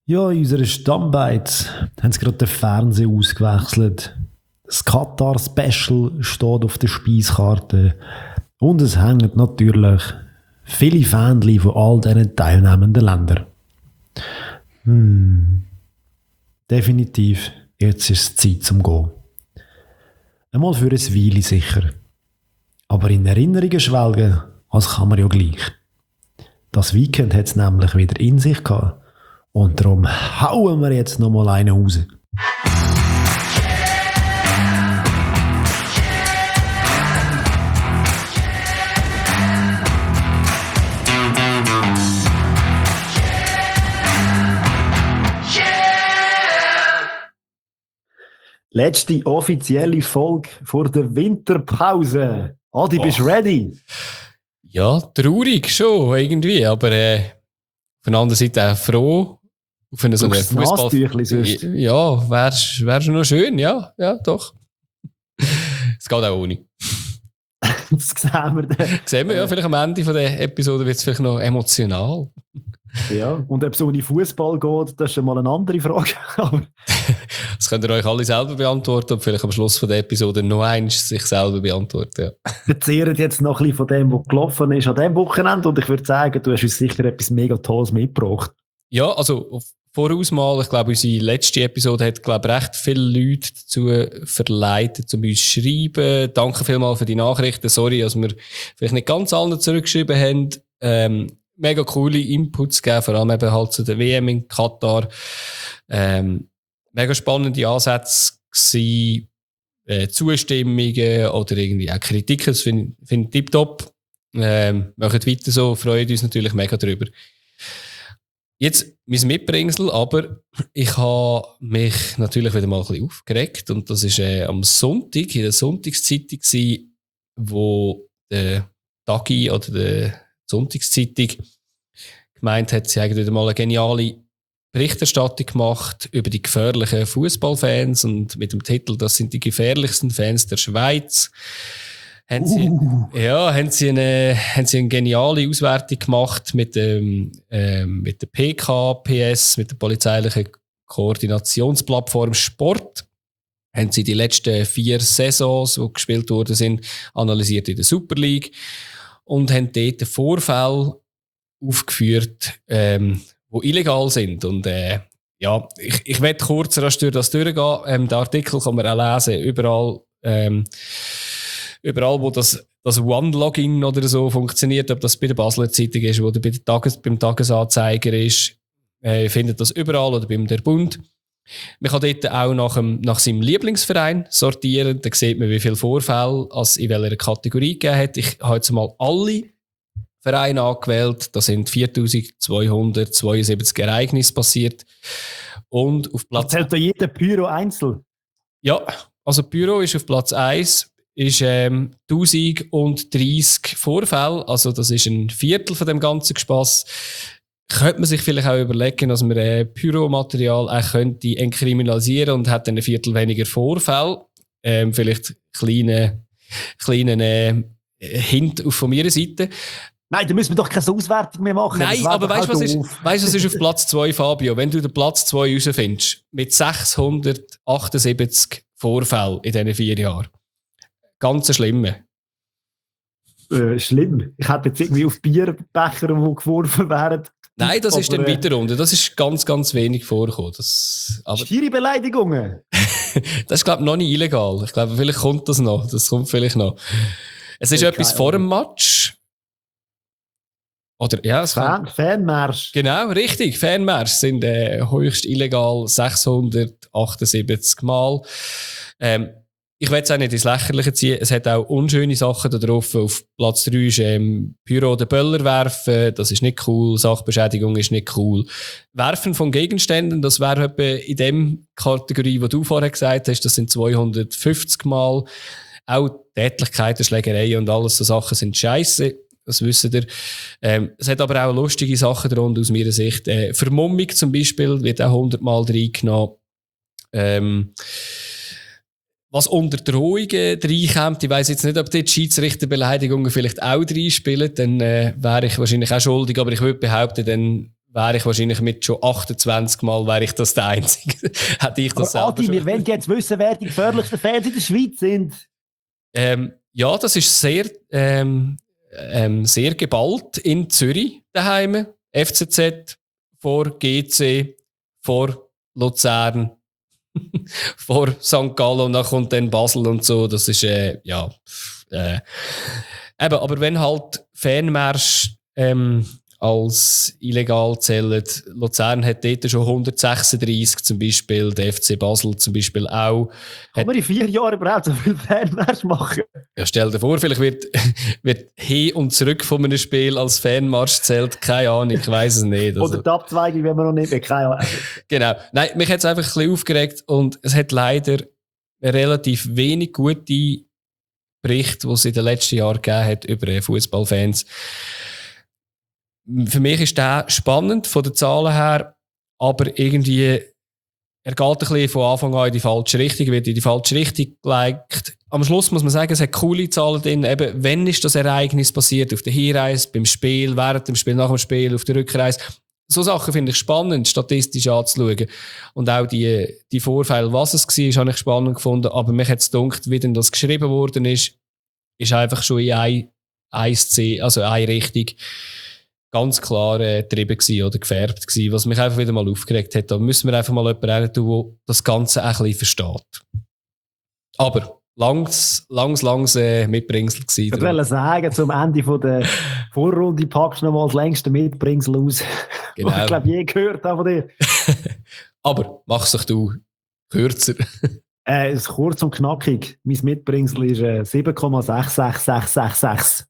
Ja, in unserer Stammbeiz haben sie gerade den Fernseher ausgewechselt. Das Katar-Special steht auf der Speiskarte. Und es hängen natürlich viele Fähnchen von all diesen teilnehmenden Ländern. Definitiv, jetzt ist es Zeit zum Gehen. Einmal für ein Weile sicher. Aber in Erinnerungen schwelgen, als kann man ja gleich. Das Weekend hat es nämlich wieder in sich gehabt. Und darum hauen wir jetzt noch mal einen raus. Letzte offizielle Folge vor der Winterpause. Adi, bist du ready? Ja, traurig schon irgendwie, aber auf der anderen Seite auch froh. Auf eine so eine Fußball. Ja, wär schon noch schön, ja, doch. Es geht auch ohne. Das sehen wir dann. Sehen wir, ja, vielleicht am Ende von der Episode wird es vielleicht noch emotional. Ja, und ob es ohne Fußball geht, das ist schon mal eine andere Frage. Das könnt ihr euch alle selber beantworten und vielleicht am Schluss von der Episode noch eins sich selber beantworten. Ja. Wir zehren jetzt noch ein bisschen von dem, was gelaufen ist an diesem Wochenende, und ich würde sagen, du hast uns sicher etwas mega Tolles mitgebracht. Ja, also voraus mal, ich glaube, unsere letzte Episode hat, glaube ich, recht viele Leute dazu verleitet, um uns zu schreiben. Danke vielmals für die Nachrichten. Sorry, dass wir vielleicht nicht ganz allen zurückgeschrieben haben. Mega coole Inputs gegeben, vor allem eben halt zu der WM in Katar. Mega spannende Ansätze gewesen, Zustimmungen oder irgendwie auch Kritiken. Das finde ich tipptopp. Macht weiter so, freuen uns natürlich mega drüber. Jetzt mein Mitbringsel, aber ich habe mich natürlich wieder mal ein bisschen aufgeregt, und das war am Sonntag, in der Sonntagszeitung, wo der Tagi oder der Sonntagszeitung gemeint hat, sie haben wieder mal eine geniale Berichterstattung gemacht über die gefährlichen Fußballfans, und mit dem Titel «Das sind die gefährlichsten Fans der Schweiz». Haben sie eine geniale Auswertung gemacht mit der PKPS, mit der polizeilichen Koordinationsplattform Sport. Haben sie die letzten 4 Saisons, die gespielt worden sind, analysiert in der Super League und haben dort Vorfälle aufgeführt, die illegal sind. Und ich werde kurz rasch durch das durchgehen. Den Artikel kann man auch lesen, überall, wo das One-Login oder so funktioniert, ob das bei der Basler Zeitung ist oder beim Tagesanzeiger ist, findet das überall, oder beim Der Bund. Man kann dort auch nach seinem Lieblingsverein sortieren. Da sieht man, wie viele Vorfälle es in welcher Kategorie gegeben hat. Ich habe jetzt mal alle Vereine angewählt. Da sind 4272 Ereignisse passiert. Und auf Platz... Erzählt da jeder Pyro einzeln? Ja, also Pyro ist auf Platz 1. Ist 1030 Vorfälle, also das ist ein Viertel von dem ganzen Gespass. Könnte man sich vielleicht auch überlegen, dass man Pyromaterial auch könnte entkriminalisieren und hat dann ein Viertel weniger Vorfälle. Vielleicht kleinen Hint von meiner Seite. Nein, da müssen wir doch keine Auswertung mehr machen. Nein, aber weißt du, was ist auf Platz 2, Fabio? Wenn du den Platz 2 rausfindest, mit 678 Vorfällen in diesen 4 Jahren. Ganz schlimme. Schlimm. Ich hätte jetzt irgendwie auf Bierbecher, die geworfen wären. Nein, das ist dann weiter runter. Das ist ganz, ganz wenig vorgekommen. Schiere Beleidigungen? Das ist, glaube ich, noch nicht illegal. Ich glaube, vielleicht kommt das noch. Das kommt vielleicht noch. Es ist etwas vor dem Match. Oder, ja, Fanmarsch. Genau, richtig. Fanmarsch sind höchst illegal 678 Mal. Ich will es auch nicht ins Lächerliche ziehen. Es hat auch unschöne Sachen da drauf. Auf Platz 3 ist Pyro oder Böller werfen. Das ist nicht cool. Sachbeschädigung ist nicht cool. Werfen von Gegenständen, das wäre etwa in dem Kategorie, die du vorher gesagt hast, das sind 250 Mal. Auch Tätlichkeiten, Schlägereien und alles so Sachen sind scheisse. Das wisst ihr. Es hat aber auch lustige Sachen darunter aus meiner Sicht. Vermummung zum Beispiel wird auch 100 Mal reingenommen. Was unter Drohungen reinkommt, ich weiss jetzt nicht, ob die Schiedsrichterbeleidigungen vielleicht auch reinspielen, dann wäre ich wahrscheinlich auch schuldig, aber ich würde behaupten, dann wäre ich wahrscheinlich mit schon 28 Mal, wäre ich das der Einzige. Hätte ich das aber selber Adi, wir wollen jetzt wissen, wer die gefährlichsten Fans in der Schweiz sind. Ja, das ist sehr geballt in Zürich daheim. FCZ vor GC, vor Luzern, vor St. Gallen und dann kommt dann Basel und so. Das ist, eben, aber wenn halt Fanmarsch als illegal zählen, Luzern hat dort schon 136 zum Beispiel, der FC Basel zum Beispiel auch. Kann man in 4 Jahren überhaupt so viel Fanmarsch machen? Ja, stell dir vor, vielleicht wird hin und zurück von einem Spiel als Fanmarsch zählt, keine Ahnung, ich weiss es nicht. Also. Oder die Abzweigung, wenn man noch nicht, keine Ahnung. Genau. Nein, mich hat es einfach ein bisschen aufgeregt und es hat leider relativ wenig gute Berichte, die es in den letzten Jahren gegeben hat über Fußballfans. Für mich ist der spannend von den Zahlen her, aber irgendwie, er geht ein bisschen von Anfang an in die falsche Richtung, wird in die falsche Richtung gelegt. Am Schluss muss man sagen, es hat coole Zahlen drin. Eben, wenn ist das Ereignis passiert? Auf der Hinreise, beim Spiel, während dem Spiel, nach dem Spiel, auf der Rückreise. So Sachen finde ich spannend, statistisch anzuschauen. Und auch die Vorfälle, was es war, habe ich spannend gefunden. Aber mich hat es gedacht, wie denn das geschrieben worden ist einfach schon in eine Richtung ganz klar getrieben gewesen oder gefärbt gewesen, was mich einfach wieder mal aufgeregt hat. Da müssen wir einfach mal jemanden her tun, der das Ganze ein bisschen versteht. Aber langs Mitbringsel gewesen. Ich wollte sagen, zum Ende von der Vorrunde packst du noch mal das längste Mitbringsel aus, Genau. was ich glaube je gehört habe von dir. Aber mach's doch du kürzer. Es ist kurz und knackig. Mein Mitbringsel ist 7,66666.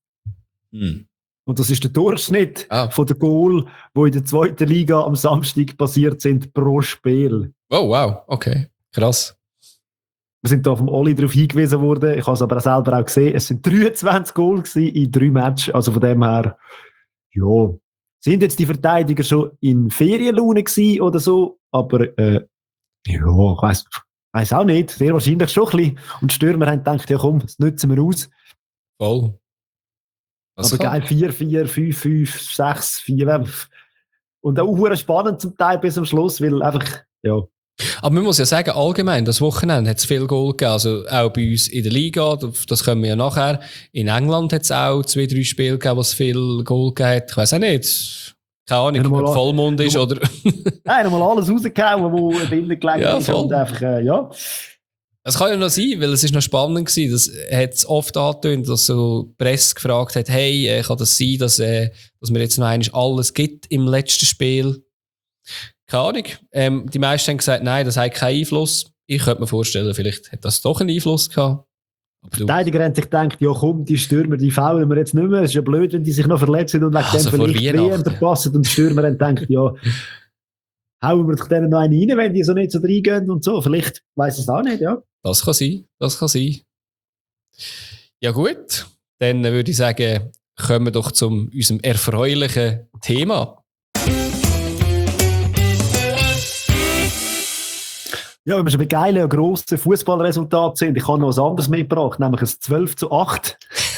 Und das ist der Durchschnitt von der Goal, die in der 2. Liga am Samstag passiert sind pro Spiel. Oh, wow, okay, krass. Wir sind da vom Oli darauf hingewiesen worden. Ich habe es aber auch selber auch gesehen. Es sind 23 Goals in 3 Matches. Also von dem her, ja, sind jetzt die Verteidiger schon in Ferienlaune gewesen oder so? Aber ja, ich weiss auch nicht. Sehr wahrscheinlich schon ein bisschen. Und die Stürmer haben gedacht, ja komm, das nutzen wir aus. Voll. Aber geil, 4-4, 5-5, 6-4. Und auch spannend zum Teil bis zum Schluss, weil einfach, ja. Aber man muss ja sagen, allgemein, das Wochenende hat es viel Goal gegeben. Also auch bei uns in der Liga, das können wir ja nachher. In England hat es auch 2-3 Spiele gegeben, wo es viel Goal gegeben hat. Ich weiss auch nicht. Keine Ahnung, ob Vollmond ist oder... Nein, nochmal alles rausgehauen, wo drinnen gelegen ist. Und einfach, ja. Es kann ja noch sein, weil es ist noch spannend gewesen. Das hat es oft angetönt, dass so die Presse gefragt hat, hey, kann das sein, dass mir jetzt noch einmal alles gibt im letzten Spiel? Keine Ahnung. Die meisten haben gesagt, nein, das hat keinen Einfluss. Ich könnte mir vorstellen, vielleicht hat das doch einen Einfluss gehabt. Die Verteidiger haben sich gedacht, ja komm, die Stürmer, die faulen wir jetzt nicht mehr. Es ist ja blöd, wenn die sich noch verletzen und wegen dem vielleicht WM verpassen. Und die Stürmer haben gedacht, ja, hauen wir doch denen noch einen rein, wenn die so nicht so reingehen und so. Vielleicht weiss ich es auch nicht, ja. Das kann sein. Ja gut, dann würde ich sagen, kommen wir doch zu unserem erfreulichen Thema. Ja, wenn wir schon bei geilen und grossen Fußballresultaten sind, ich habe noch was anderes mitgebracht, nämlich ein 12:8.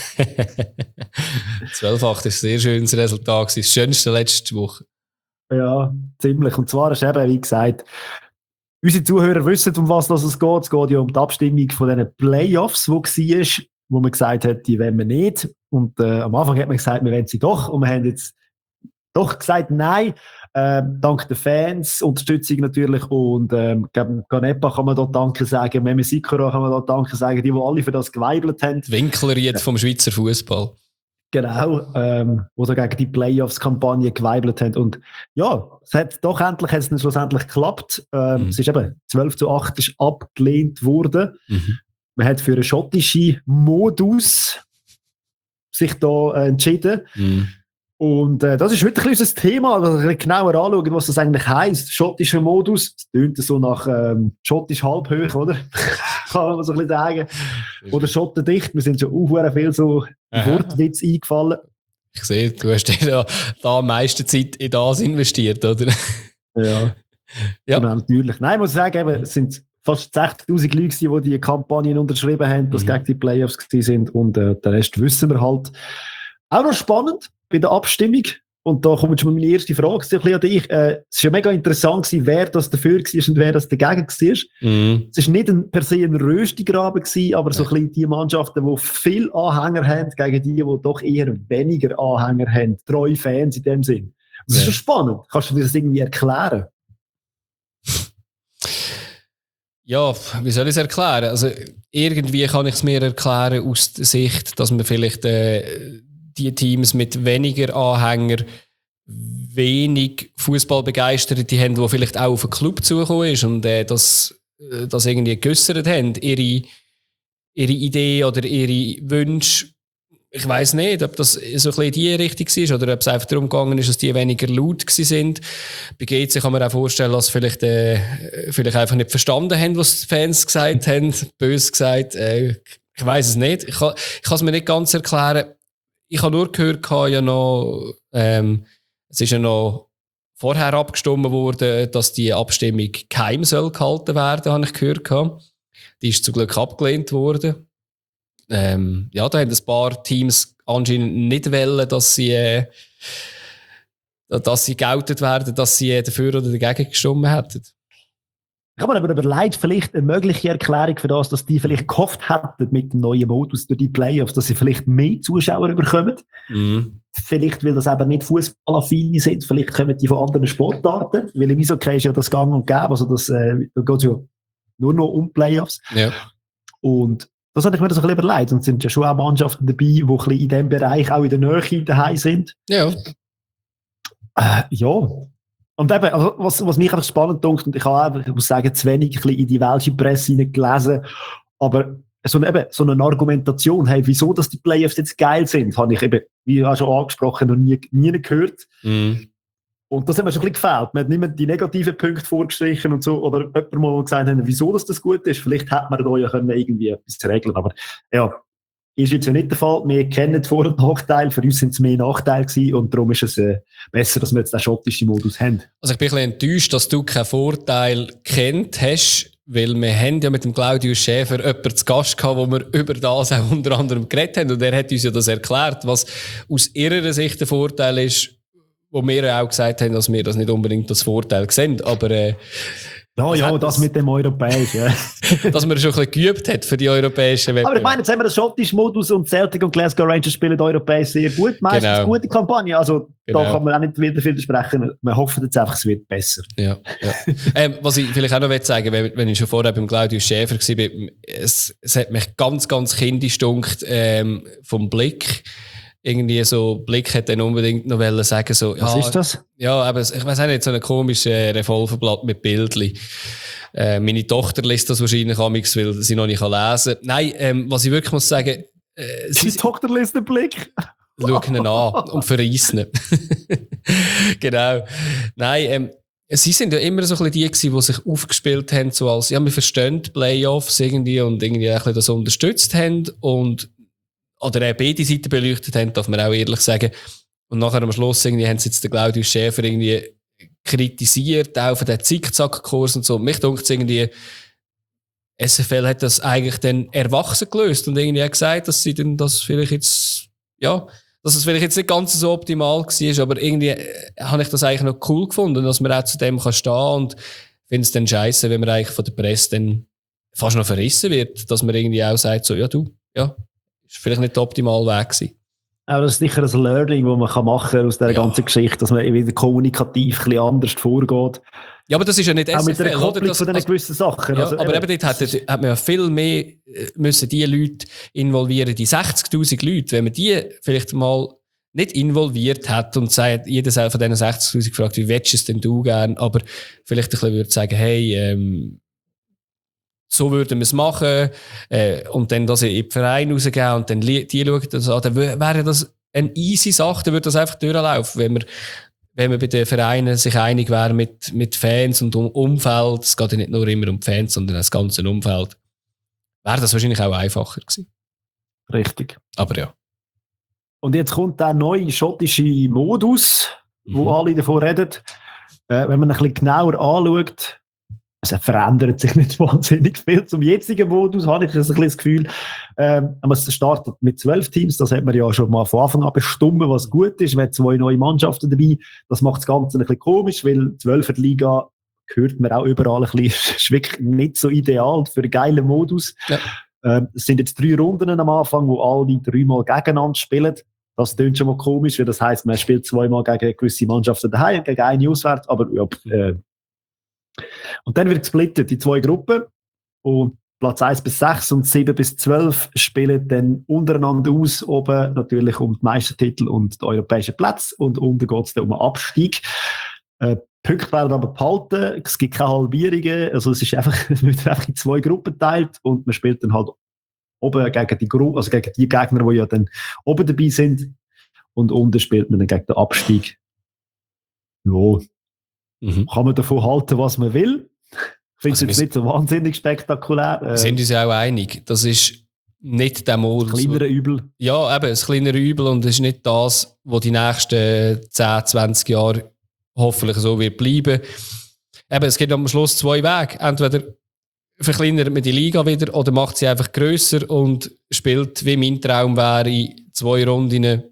12:8 ist ein sehr schönes Resultat. Das schönste letzte Woche. Ja, ziemlich. Und zwar ist eben, wie gesagt, unsere Zuhörer wissen, um was es geht. Es geht ja um die Abstimmung von diesen Playoffs, die war, wo man gesagt hat, die wollen wir nicht. Und am Anfang hat man gesagt, wir wollen sie doch. Und wir haben jetzt doch gesagt, nein. Dank den Fans, Unterstützung natürlich. Und Canepa kann man dort Danke sagen. Meme Sikora kann man dort Danke sagen. Die alle für das geweibelt haben. Winkleriert vom Schweizer Fußball. Genau, wo so gegen die Playoffs-Kampagne geweibelt haben. Und ja, endlich hat es schlussendlich geklappt. Es ist eben 12:8 ist abgelehnt worden. Man hat für einen schottischen Modus sich da entschieden. Und das ist wirklich unser Thema, also ein bisschen genauer anschauen, was das eigentlich heisst. Schottischer Modus, das tönt so nach schottisch halbhoch, oder? Kann man so ein bisschen sagen. Oder schottendicht, wir sind schon viel so Wortwitz eingefallen. Ich sehe, du hast da am meisten Zeit in das investiert, oder? Ja. Genau, natürlich. Nein, ich muss sagen, eben, es sind fast 60'000 Leute, die Kampagnen unterschrieben haben, dass gegen die Playoffs gewesen sind. Und den Rest wissen wir halt. Auch noch spannend bei der Abstimmung. und da kommt schon mal meine erste Frage ein bisschen an dich. Es war ja mega interessant gewesen, wer das dafür war und wer das dagegen war. Es war nicht per se ein Röstigraben gewesen, aber so ein bisschen die Mannschaften, die viel Anhänger haben, gegen die doch eher weniger Anhänger haben. Treue Fans in dem Sinn. Das ist schon spannend. Kannst du dir das irgendwie erklären? Ja, wie soll ich es erklären? Also, irgendwie kann ich es mir erklären aus der Sicht, dass man vielleicht die Teams mit weniger Anhängern wenig Fußballbegeisterte haben, die vielleicht auch auf einen Club zugekommen ist und das irgendwie geäussert haben, ihre Idee oder ihre Wünsche. Ich weiss nicht, ob das so ein bisschen in die Richtung war oder ob es einfach darum gegangen ist, dass die weniger laut sind. Bei GC kann man auch vorstellen, dass sie vielleicht einfach nicht verstanden haben, was die Fans gesagt haben. Böse gesagt. Ich weiss es nicht. Ich kann es mir nicht ganz erklären. Ich habe nur gehört, es ist ja noch vorher abgestimmt worden, dass die Abstimmung geheim soll gehalten werden, habe ich gehört. Die ist zum Glück abgelehnt worden. Da haben ein paar Teams anscheinend nicht wollen, dass sie geoutet werden, dass sie dafür oder dagegen gestimmt hätten. Ich habe mir aber überlegt, vielleicht eine mögliche Erklärung für das, dass die vielleicht gehofft hätten mit dem neuen Modus durch die Playoffs, dass sie vielleicht mehr Zuschauer bekommen. Vielleicht, weil das eben nicht fußballaffine sind, vielleicht kommen die von anderen Sportarten, weil im Eishockey ist ja das gang und gäbe, also da geht es ja nur noch um Playoffs. Ja. Und das hatte ich mir so ein bisschen überlegt. Und es sind ja schon auch Mannschaften dabei, die ein bisschen in diesem Bereich auch in der Nähe daheim sind. Ja. Ja. Und eben, also was mich einfach spannend dunkt, und ich muss sagen, zu wenig ein bisschen in die welsche Presse gelesen, aber so eine Argumentation, hey, wieso dass die Playoffs jetzt geil sind, habe ich eben, wie auch schon angesprochen, noch nie gehört. Und das hat mir schon ein bisschen gefällt. Man hat nicht mehr die negativen Punkte vorgestrichen und so, oder jemand mal gesagt hat, wieso das gut ist. Vielleicht hätte man da ja irgendwie etwas regeln. Aber ja, ist jetzt ja nicht der Fall. Wir kennen die Vor- und Nachteile. Für uns sind es mehr Nachteile gewesen und darum ist es besser, dass wir jetzt den schottischen Modus haben. Also ich bin ein bisschen enttäuscht, dass du keinen Vorteil kennt hast, weil wir haben ja mit dem Claudius Schäfer jemanden zu Gast gehabt, wo wir über das auch unter anderem geredet haben. Und er hat uns ja das erklärt, was aus ihrer Sicht der Vorteil ist, wo wir auch gesagt haben, dass wir das nicht unbedingt als Vorteil sehen, aber das mit dem Europäischen. Dass man schon ein bisschen geübt hat für die europäischen Wettbewerbe. Aber ich meine, jetzt haben wir den schottischen Modus und Celtic und Glasgow Rangers spielen europäisch sehr gut. Meistens eine gute Kampagne. Also da kann man auch nicht wieder widersprechen. Wir hoffen jetzt einfach, es wird besser. Ja. Was ich vielleicht auch noch sagen will, wenn ich schon vorher beim Claudius Schäfer war, es hat mich ganz, ganz kindisch gedunkt vom Blick. Irgendwie so, Blick hat dann unbedingt noch sagen, so, was ist das? Ja, aber ich weiss auch nicht, so ein komisches Revolverblatt mit Bildchen. Meine Tochter liest das wahrscheinlich amigs, weil sie noch nicht lesen kann. Nein, was ich wirklich muss sagen, die Tochter liest den Blick? Schau ihn an und verreissen ihn. Genau. Nein, sie sind ja immer so ein bisschen die gewesen, die sich aufgespielt haben, so als, ja, wir verstehen die Playoffs irgendwie und irgendwie ein bisschen das unterstützt haben und oder beide Seiten beleuchtet haben, darf man auch ehrlich sagen. Und nachher am Schluss irgendwie haben sie jetzt den Claudius Schäfer irgendwie kritisiert, auch für den Zickzack-Kurs und so. Mich denkt irgendwie, SFL hat das eigentlich dann erwachsen gelöst und irgendwie auch gesagt, dass sie dann das vielleicht jetzt, ja, dass es vielleicht jetzt nicht ganz so optimal war, aber irgendwie habe ich das eigentlich noch cool gefunden, dass man auch zu dem kann stehen und finde es dann scheiße, wenn man eigentlich von der Presse dann fast noch verrissen wird, dass man irgendwie auch sagt, so, ja, ist vielleicht nicht der optimale Weg gewesen. Aber das ist sicher ein Learning, das man machen kann aus dieser ganzen Geschichte, dass man wieder kommunikativ ein bisschen anders vorgeht. Ja, aber das ist ja nicht SFL, auch mit der Kopplung von diesen gewissen Sachen. Ja, also, aber eben dort hat man ja viel mehr müssen die Leute involvieren, die 60'000 Leute, wenn man die vielleicht mal nicht involviert hat und sagt, jeder von diesen 60'000 gefragt, wie willst du es denn du gern, aber vielleicht ein bisschen würde sagen, hey, so würden wir es machen, und dann das in den Verein rausgeben und dann die schauen das an, dann wäre das eine easy Sache, dann würde das einfach durchlaufen, wenn man bei den Vereinen sich einig wäre mit Fans und Umfeld, es geht ja nicht nur immer um die Fans, sondern das ganze Umfeld, wäre das wahrscheinlich auch einfacher gewesen. Richtig. Aber ja. Und jetzt kommt der neue schottische Modus, wo alle davon reden. Wenn man ein bisschen genauer anschaut, es verändert sich nicht wahnsinnig viel. Zum jetzigen Modus habe ich ein bisschen das Gefühl, aber es startet mit 12 Teams, das hat man ja schon mal von Anfang an bestimmt, was gut ist. Man hat 2 neue Mannschaften dabei. Das macht das Ganze ein bisschen komisch, weil die 12er Liga hört man auch überall ein bisschen, ist wirklich nicht so ideal für einen geilen Modus. Ja. Es sind jetzt 3 Runden am Anfang, wo alle 3 Mal gegeneinander spielen. Das klingt schon mal komisch, weil das heisst, man spielt 2 Mal gegen gewisse Mannschaften daheim und gegen eine auswärts, aber ja, und dann wird gesplittet in 2 Gruppen und Platz 1 bis 6 und 7 bis 12 spielen dann untereinander aus, oben natürlich um die Meistertitel und die europäischen Plätze und unten geht es dann um einen Abstieg. Punkte werden aber behalten, es gibt keine Halbierungen, also es ist einfach, es wird einfach in 2 Gruppen geteilt und man spielt dann halt oben gegen die Gruppe, also gegen die Gegner, die ja dann oben dabei sind und unten spielt man dann gegen den Abstieg. Ja. Kann man davon halten, was man will. Ich finde es jetzt nicht so wahnsinnig spektakulär. Wir sind uns ja auch einig. Das ist nicht der Modus. Ein kleinerer Übel. Ja, eben, ein kleinerer Übel und es ist nicht das, was die nächsten 10, 20 Jahre hoffentlich so wird bleiben. Eben, es gibt am Schluss 2 Wege. Entweder verkleinert man die Liga wieder oder macht sie einfach grösser und spielt, wie mein Traum wäre, 2 Runden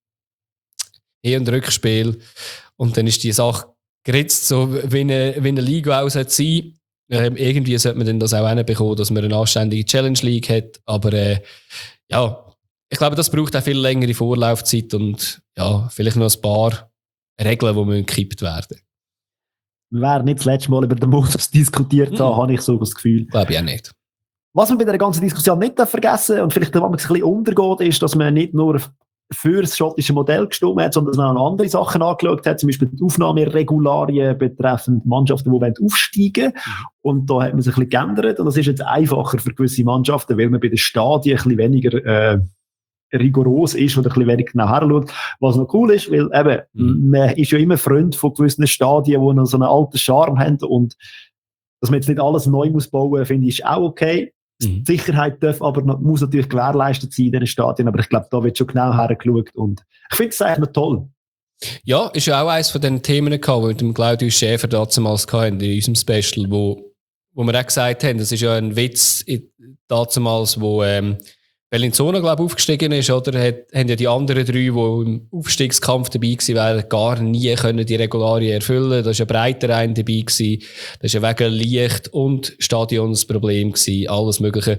Hin- und Rückspiel. Und dann ist die Sache geritzt, so wie eine Liga auch sein sollte. Irgendwie sollte man dann das auch hinbekommen, dass man eine anständige Challenge League hat. Aber ja, ich glaube, das braucht auch viel längere Vorlaufzeit und ja, vielleicht noch ein paar Regeln, die gekippt werden. Wir werden nicht das letzte Mal über den Modus diskutiert haben, habe ich so das Gefühl. Glaube ich auch nicht. Was man bei der ganzen Diskussion nicht vergessen darf und vielleicht ein bisschen untergeht, ist, dass man nicht nur für das schottische Modell gestimmt hat, sondern dass man auch andere Sachen angeschaut hat, zum Beispiel die Aufnahmeregularien betreffend Mannschaften, die aufsteigen wollen. Und da hat man sich ein bisschen geändert und das ist jetzt einfacher für gewisse Mannschaften, weil man bei den Stadien ein bisschen weniger rigoros ist oder ein bisschen weniger genau herschaut. Was noch cool ist, weil eben, man ist ja immer Freund von gewissen Stadien, die noch so einen alten Charme haben und dass man jetzt nicht alles neu muss bauen, finde ich, ist auch okay. Die Sicherheit muss natürlich gewährleistet sein in diesen Stadien, aber ich glaube, da wird schon genau hergeschaut und ich finde es eigentlich noch toll. Ja, ist ja auch eines von den Themen gehabt, die mit dem Claudius Schäfer damals hatten, in unserem Special, wo wir auch gesagt haben, das ist ja ein Witz damals, wo Bellinzona, glaube ich, aufgestiegen ist, oder? Haben ja die anderen 3, die im Aufstiegskampf dabei waren, gar nie können die Regularien erfüllen. Da war ein Breiterein dabei gewesen. Das war ja wegen Licht und Stadion ein Problem gewesen. Alles Mögliche.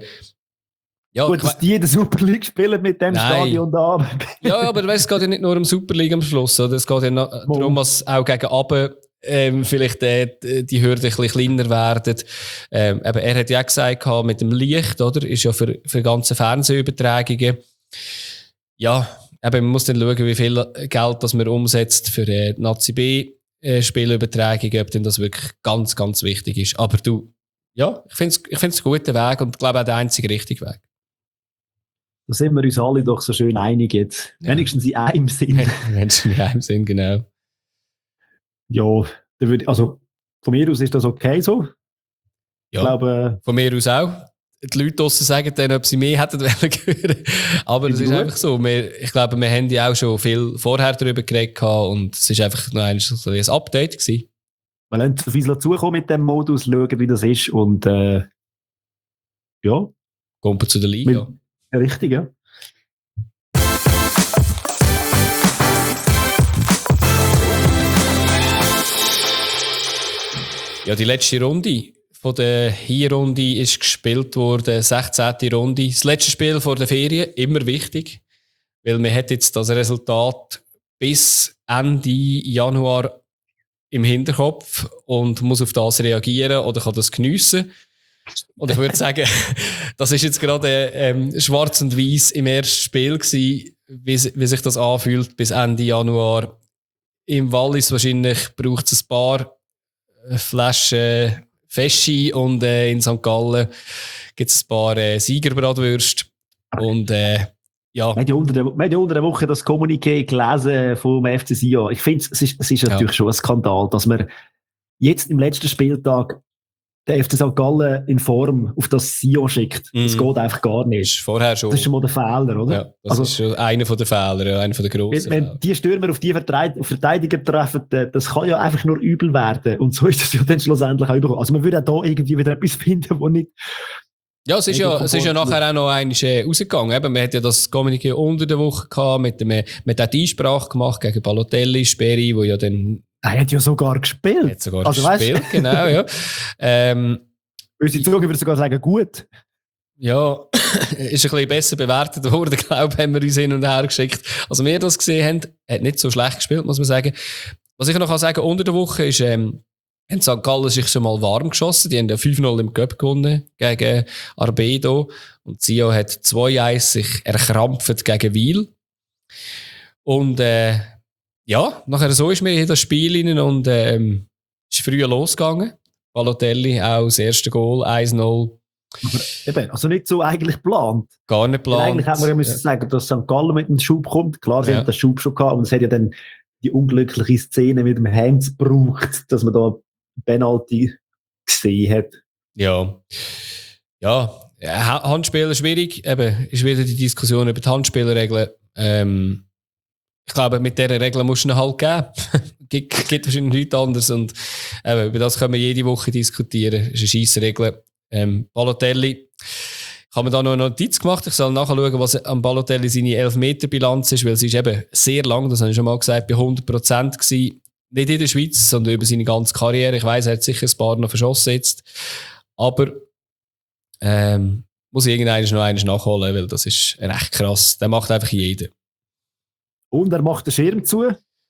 Ja, gut, dass die Super League spielen mit dem Stadion da. Ja, aber es geht ja nicht nur um Super League am Schluss, oder? Es geht ja darum, dass auch gegen Abend vielleicht die Hürden ein bisschen kleiner werden. Aber er hat ja auch gesagt, mit dem Licht, oder? Ist ja für ganze Fernsehübertragungen. Ja, man muss dann schauen, wie viel Geld das man umsetzt für die Nazi B Spielübertragungen, ob denn das wirklich ganz, ganz wichtig ist. Aber ja, ich finde es einen guten Weg und ich glaube auch der einzige richtige Weg. Da sind wir uns alle doch so schön einig jetzt. Ja. Wenigstens in einem Sinn. Wenigstens in einem Sinn, genau. Ja, also von mir aus ist das okay so. Ja, ich glaube, von mir aus auch. Die Leute draussen sagen dann, ob sie mehr hätten hören. Aber es ist einfach so. Ich glaube, wir haben ja auch schon viel vorher darüber geredet und es war einfach noch ein Update gewesen. Wir lassen auf uns zukommen mit dem Modus, schauen, wie das ist und ja. Kommen wir zu der Liga. Richtig, ja. Ja, die letzte Runde von der Hinrunde ist gespielt worden, 16. Runde. Das letzte Spiel vor der Ferien, immer wichtig, weil man hat jetzt das Resultat bis Ende Januar im Hinterkopf und muss auf das reagieren oder kann das geniessen. Und ich würde sagen, das ist jetzt gerade schwarz und weiß im ersten Spiel gewesen, wie sich das anfühlt bis Ende Januar. Im Wallis wahrscheinlich braucht es ein paar Flaschen Feschi und in St. Gallen gibt es ein paar Siegerbratwürste. Und ja. Wir haben ja unter der Woche das Kommuniqué gelesen vom FC Sion. Ich finde, es ist natürlich schon ein Skandal, dass man jetzt im letzten Spieltag der FC St. Gallen in Form auf das Sion schickt. Das geht einfach gar nicht. Ist vorher schon. Das ist schon mal der Fehler, oder? Ja, das ist schon einer der Fehler, ja, einer der grossen wenn die Stürmer auf die Verteidiger treffen, das kann ja einfach nur übel werden. Und so ist das ja dann schlussendlich auch überkommen. Also man würde auch da irgendwie wieder etwas finden, wo nicht... Ja, es ist ja nachher auch noch einmal rausgegangen. Eben, man hat ja das Kommuniqué unter der Woche gehabt, man hat die Einsprache gemacht gegen Balotelli, Sperry, wo ja dann... Er hat ja sogar gespielt. Er hat sogar gespielt, genau, ja. Unsere Zuhörer würden sogar sagen, gut. Ja, ist ein bisschen besser bewertet worden, glaube ich, haben wir uns hin und her geschickt. Also wir das gesehen haben, hat nicht so schlecht gespielt, muss man sagen. Was ich noch sagen kann, unter der Woche ist, haben St. Gallen sich schon mal warm geschossen. Die haben ja 5-0 im Cup gewonnen gegen Arbedo. Und Sion hat 2-1 sich erkrampft gegen Wiel. Und ja, nachher so ist mir in das Spiel rein und ist früher losgegangen. Balotelli auch das erste Goal, 1-0. Eben, also nicht so eigentlich geplant. Gar nicht geplant. Eigentlich haben wir ja müssen sagen, dass St. Gallen mit dem Schub kommt. Klar, sie haben den Schub schon gehabt und es hat ja dann die unglückliche Szene mit dem Hands gebraucht, dass man da Penalty gesehen hat. Ja. Ja, Handspieler schwierig. Eben, ist wieder die Diskussion über die Handspielerregeln. Ich glaube, mit dieser Regel musst du ihn halt geben. gibt wahrscheinlich nichts anderes. Und über das können wir jede Woche diskutieren. Das ist eine scheisse Regel. Balotelli. Ich habe mir da noch eine Notiz gemacht. Ich soll nachschauen, was am Balotelli seine Elfmeterbilanz ist, weil sie ist eben sehr lang, das habe ich schon mal gesagt, bei 100% gewesen. Nicht in der Schweiz, sondern über seine ganze Karriere. Ich weiss, er hat sicher ein paar noch verschossen jetzt. Aber muss ich irgendwann noch eines nachholen, weil das ist recht krass. Der macht einfach jeden. Und er macht den Schirm zu.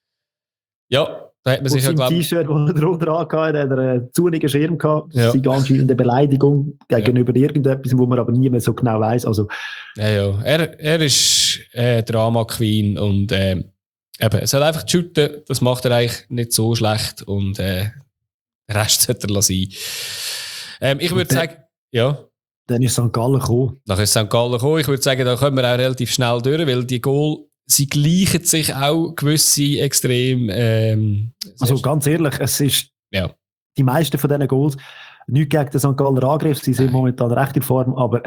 Ja, da hat man sich ja, glaube ich... T-Shirt, das er drunter angehabt hat, einen zunigen Schirm gehabt. Das ist anscheinend eine Beleidigung gegenüber irgendetwas, wo man aber nie mehr so genau weiss. Also, ja. Er ist Drama Queen und eben, es soll einfach shooten, das macht er eigentlich nicht so schlecht und den Rest sollte er sein. Ich würde sagen, ja. Dann ist St. Gallen gekommen. Dann ist St. Gallen gekommen. Ich würde sagen, da kommen wir auch relativ schnell durch, weil die Goal, sie gleichen sich auch gewisse extrem. Also ganz ehrlich, es ist die meisten von diesen Goals, nicht gegen den St. Galler Angriff, sie sind momentan recht in Form, aber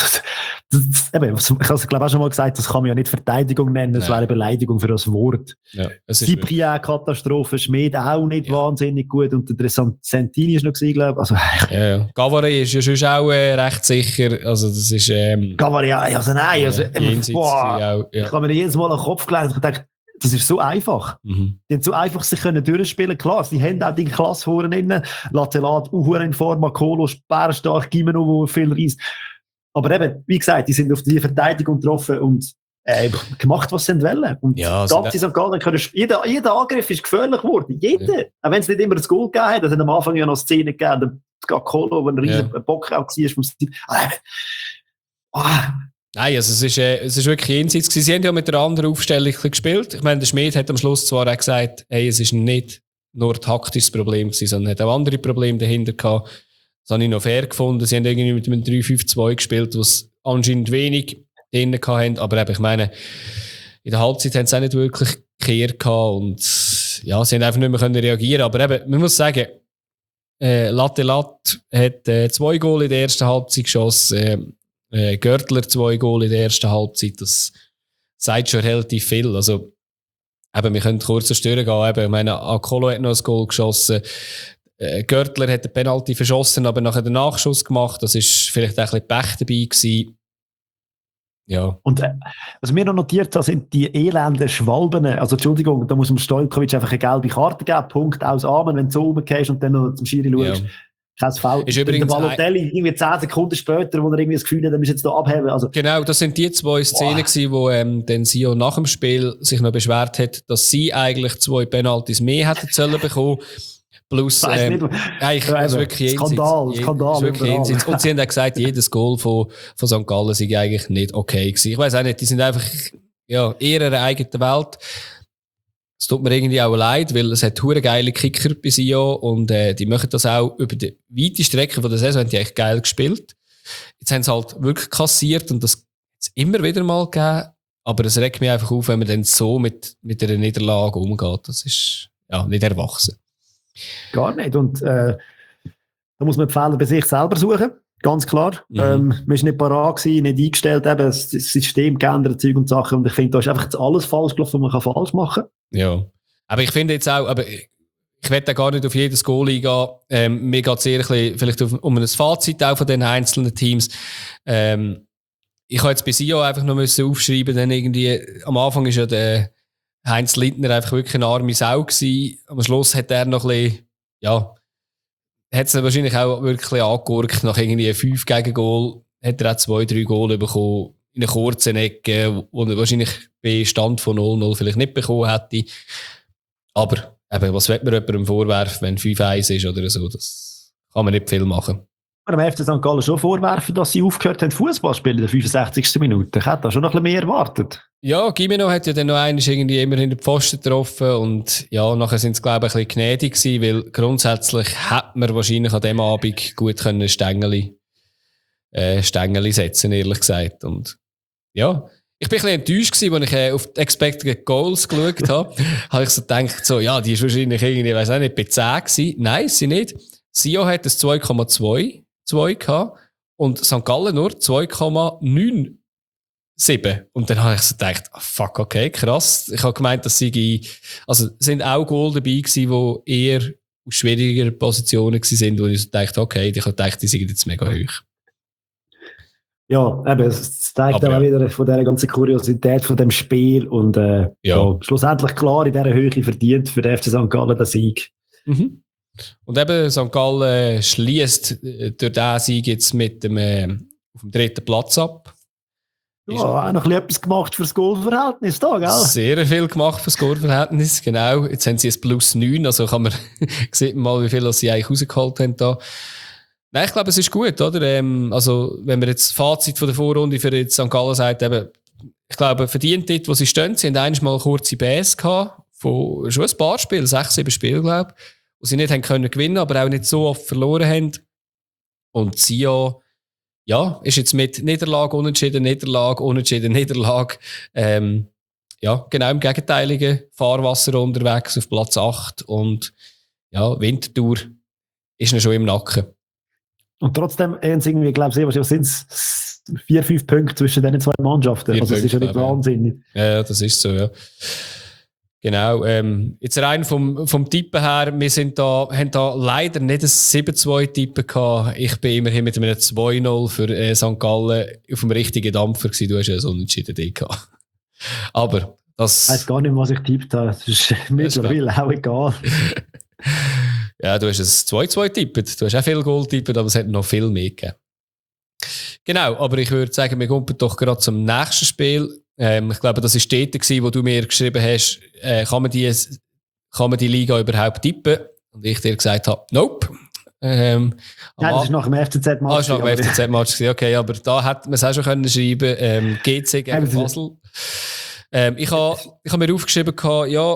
eben, ich habe es glaube auch schon mal gesagt, das kann man ja nicht Verteidigung nennen, das wäre eine Beleidigung für das Wort. Ja, Cyprien-Katastrophe, Schmid auch nicht wahnsinnig gut und der Santini ist noch gewesen, glaube ich. Also, Gavari ist ja schon auch recht sicher, also das ist... Gavari, also nein, also, ich habe mir jedes Mal an den Kopf gelegt und gedacht, das ist so einfach. Die haben so einfach sich können durchspielen. Klar, sie haben auch die Klasse vorne innen. Latelat, in Form, Makolo, sperrstark, Gimeno, wo viel reist. Aber eben, wie gesagt, die sind auf die Verteidigung getroffen und gemacht, was sie wollen. Und ganz in St. Gallen können jeder Angriff ist gefährlich geworden. Jeder. Ja. Auch wenn es nicht immer das Goal gegeben hat. Es hat am Anfang ja noch Szenen gegeben. Der Makolo, der ein riesen Bock auch war. Nein, also es ist wirklich jenseits gewesen. Sie haben ja mit einer anderen Aufstellung gespielt. Ich meine, der Schmid hat am Schluss zwar auch gesagt, hey, es ist nicht nur ein taktisches Problem gewesen, sondern hat auch andere Probleme dahinter gehabt. Das habe ich noch fair gefunden. Sie haben irgendwie mit einem 3-5-2 gespielt, was anscheinend wenig drin hatten. Aber eben, ich meine, in der Halbzeit haben sie auch nicht wirklich gekehrt gehabt und ja, sie haben einfach nicht mehr reagieren können. Aber eben, man muss sagen, Latelat hat 2 Goal in der ersten Halbzeit geschossen. Görtler 2 Goal in der ersten Halbzeit, das sagt schon relativ viel. Also, eben, wir können kurz zerstören gehen. Eben, ich meine, Akolo hat noch ein Goal geschossen. Görtler hat den Penalty verschossen, aber nachher den Nachschuss gemacht. Das ist vielleicht auch ein bisschen Pech dabei gewesen. Ja. Und was wir noch notiert haben, sind die elenden Schwalben. Also, Entschuldigung, da muss dem Stojkovic einfach eine gelbe Karte geben. Punkt aus Armen, wenn du so rumgehst und dann noch zum Schiri schaust. Ja. Kein Foul. Ist übrigens der Balotelli, irgendwie 10 Sekunden später, wo er irgendwie das Gefühl hat, er muss jetzt hier abheben. Also, genau, das sind die 2 Szenen gewesen, wo dann Sion nach dem Spiel sich noch beschwert hat, dass sie eigentlich 2 Penalties mehr hätten sollen bekommen. Plus, eigentlich ist wirklich Skandal. Jenseits. Und sie haben auch gesagt, jedes Goal von St. Gallen sei eigentlich nicht okay gewesen. Ich weiss auch nicht, die sind einfach, eher in ihrer eigenen Welt. Es tut mir irgendwie auch leid, weil es hat hure geile Kicker bei Sion und die machen das auch über die weite Strecke von der Saison, haben die echt geil gespielt. Jetzt haben sie halt wirklich kassiert und das hat es immer wieder mal gegeben, aber es regt mich einfach auf, wenn man dann so mit einer Niederlage umgeht. Das ist nicht erwachsen. Gar nicht und da Da muss man die Fehler bei sich selber suchen, ganz klar. Man ist nicht parat gewesen, nicht eingestellt, eben das System geändert, Zeug und Sachen. Und ich finde, da ist einfach alles falsch gelaufen, was man falsch machen kann. Ja, aber ich finde jetzt auch, ich werde da gar nicht auf jedes Goal eingehen. Mir geht es eher ein bisschen, vielleicht um ein Fazit auch von den einzelnen Teams. Ich habe jetzt bei Sio einfach noch aufschreiben, denn irgendwie, am Anfang ist ja der Heinz Lindner einfach wirklich eine arme Sau gewesen. Am Schluss hat er noch ein bisschen, ja, hat es wahrscheinlich auch wirklich angegurkt, nach irgendwie 5 Gegengol, hat er auch 2-3 Goal bekommen, in einer kurzen Ecke, wo er wahrscheinlich bei Stand von 0-0 vielleicht nicht bekommen hätte. Aber eben, was wird man jemandem vorwerfen, wenn 5-1 ist oder so? Das kann man nicht viel machen. Dem FC St. Gallen schon vorwerfen, dass sie aufgehört haben, Fußball zu spielen in der 65. Minute. Ich hätte da schon noch ein bisschen mehr erwartet. Ja, Gimeno hat ja dann noch einmal irgendwie immer in den Pfosten getroffen und ja, nachher sind es, glaube ich, ein bisschen gnädig gewesen, weil grundsätzlich hätte man wahrscheinlich an dem Abend gut können Stängeli setzen, ehrlich gesagt. Und ja, ich bin ein bisschen enttäuscht gewesen, als ich auf die Expected Goals geschaut habe. Habe ich so gedacht, so, ja, die ist wahrscheinlich irgendwie, weiss auch nicht, bei 10 gewesen. Nein, sie nicht. Sio hat das 2,2 gehabt und St. Gallen nur 2,97. Und dann habe ich so gedacht, fuck, okay, krass. Ich habe gemeint, dass sind auch Goal dabei gewesen, die eher aus schwieriger Positionen sind, wo ich so dachte, okay, ich habe gedacht, die sind jetzt mega hoch. Ja, eben, es zeigt auch wieder von dieser ganzen Kuriosität von dem Spiel und ja, schlussendlich klar in dieser Höhe verdient für den FC St. Gallen den Sieg. Mhm. Und eben St. Gallen schliesst durch diesen Sieg jetzt mit dem auf dem 3. Platz ab. Ja, auch noch etwas gemacht für das Goalverhältnis da, gell? Sehr viel gemacht für das Goalverhältnis, genau. Jetzt haben sie ein +9, also kann man sieht man mal, wie viel sie eigentlich rausgeholt haben da. Nein, ich glaube, es ist gut, oder? Also, wenn man jetzt das Fazit von der Vorrunde für jetzt St. Gallen sagt, eben, ich glaube, verdient dort, wo sie stehen, sie haben einmal kurze Bässe gehabt, von schon ein paar Spielen, 6-7 Spiele, glaube ich, wo sie nicht haben können gewinnen, aber auch nicht so oft verloren haben. Und Sio, ja, ist jetzt mit Niederlage, Unentschieden, Niederlage, ja, genau im gegenteiligen Fahrwasser unterwegs auf Platz 8 und ja, Winterthur ist ihnen schon im Nacken. Und trotzdem haben sie irgendwie, glaube ich, sind es 4-5 Punkte zwischen diesen 2 Mannschaften. Also das ist ja nicht wahnsinnig. Ja, das ist so, ja. Genau. Jetzt rein vom Tippen her, wir haben da leider nicht ein 7-2 Tippen gehabt. Ich bin immerhin mit einem 2-0 für St. Gallen auf dem richtigen Dampfer gewesen. Du hast ja so einen Unentschieden gehabt. Aber das... Ich weiss gar nicht, was ich tippt habe. Das ist mittlerweile auch egal. Ja, du hast ein 2-2 tippet. Du hast auch viel Goal tippet, aber es hat noch viel mehr gegeben. Genau, aber ich würde sagen, wir kommen doch gerade zum nächsten Spiel. Ich glaube, das war dort, wo du mir geschrieben hast, kann man die Liga überhaupt tippen? Und ich dir gesagt habe, nope. Nein, das ist nach dem FCZ-Match. Das ist nach dem FCZ-Match, okay, aber da hätte man es auch schon können schreiben, GC gegen Basel. Ich habe mir aufgeschrieben, ja,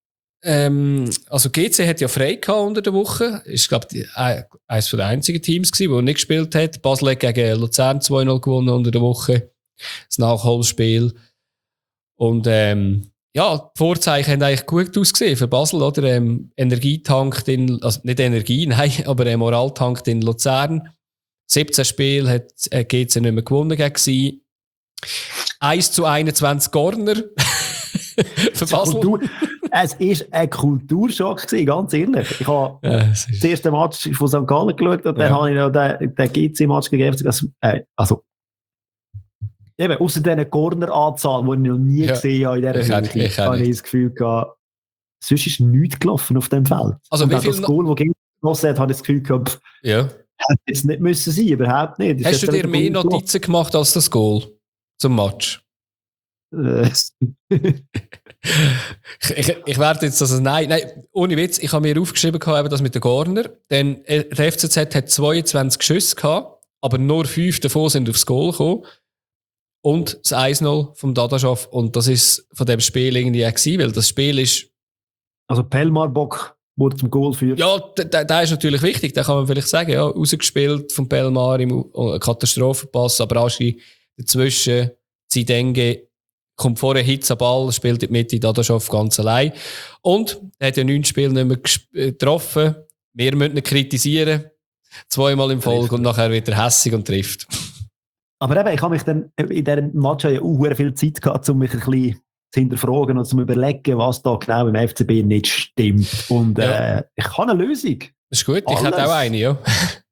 also GC hat ja frei gehabt unter der Woche. Ist, glaube ich, eines der einzigen Teams gewesen, das nicht gespielt hat. Basel hat gegen Luzern 2-0 gewonnen unter der Woche. Das Nachholspiel. Und, ja, die Vorzeichen haben eigentlich gut ausgesehen für Basel, oder? Energietank also nicht Energie, nein, aber Moraltank in Luzern. 17 Spiele hat GC nicht mehr gewonnen gegen sie. 1-21 Corner. Für Basel. Es war ein Kulturschock, ganz ehrlich. Ich habe das erste Match von St. Gallen geschaut und dann habe ich noch den GC-Match gegeben. Also, eben, außer dieser Corner-Anzahl, die ich noch nie gesehen habe in dieser Höhe, habe ich das Gefühl gehabt, sonst ist nichts gelaufen auf dem Feld. Also, und auch das Goal, das gegen genossen hat, habe ich das Gefühl gehabt, hätte es nicht müssen sein, überhaupt nicht. Hast du dir mehr Notizen gemacht als das Goal zum Match? Ich werde jetzt, also nein, ohne Witz, ich habe mir aufgeschrieben, das mit den Corner, denn der FCZ hat 22 Schüsse gehabt, aber nur 5 davon sind aufs Goal gekommen. Und das 1-0 vom Dadaschow. Und das ist von dem Spiel irgendwie auch gewesen, weil das Spiel ist... Also Pelmar Bock wurde zum Goal führt. Ja, der ist natürlich wichtig, da kann man vielleicht sagen, ja, rausgespielt von Pelmar im Katastrophenpass, aber Aschi dazwischen, Zidenge kommt vorher Hitz am Ball, spielt in die Mitte, Dadaschow ganz allein. Und er hat ja 9 Spiele nicht mehr getroffen. Wir müssen ihn kritisieren. Zweimal im Folge und nachher wieder hässig und trifft. Aber eben, ich habe mich dann in diesem Match ja auch viel Zeit gehabt, um mich ein bisschen zu hinterfragen und zu überlegen, was da genau im FCB nicht stimmt. Und ich habe eine Lösung. Das ist gut, ich hätte auch eine, ja.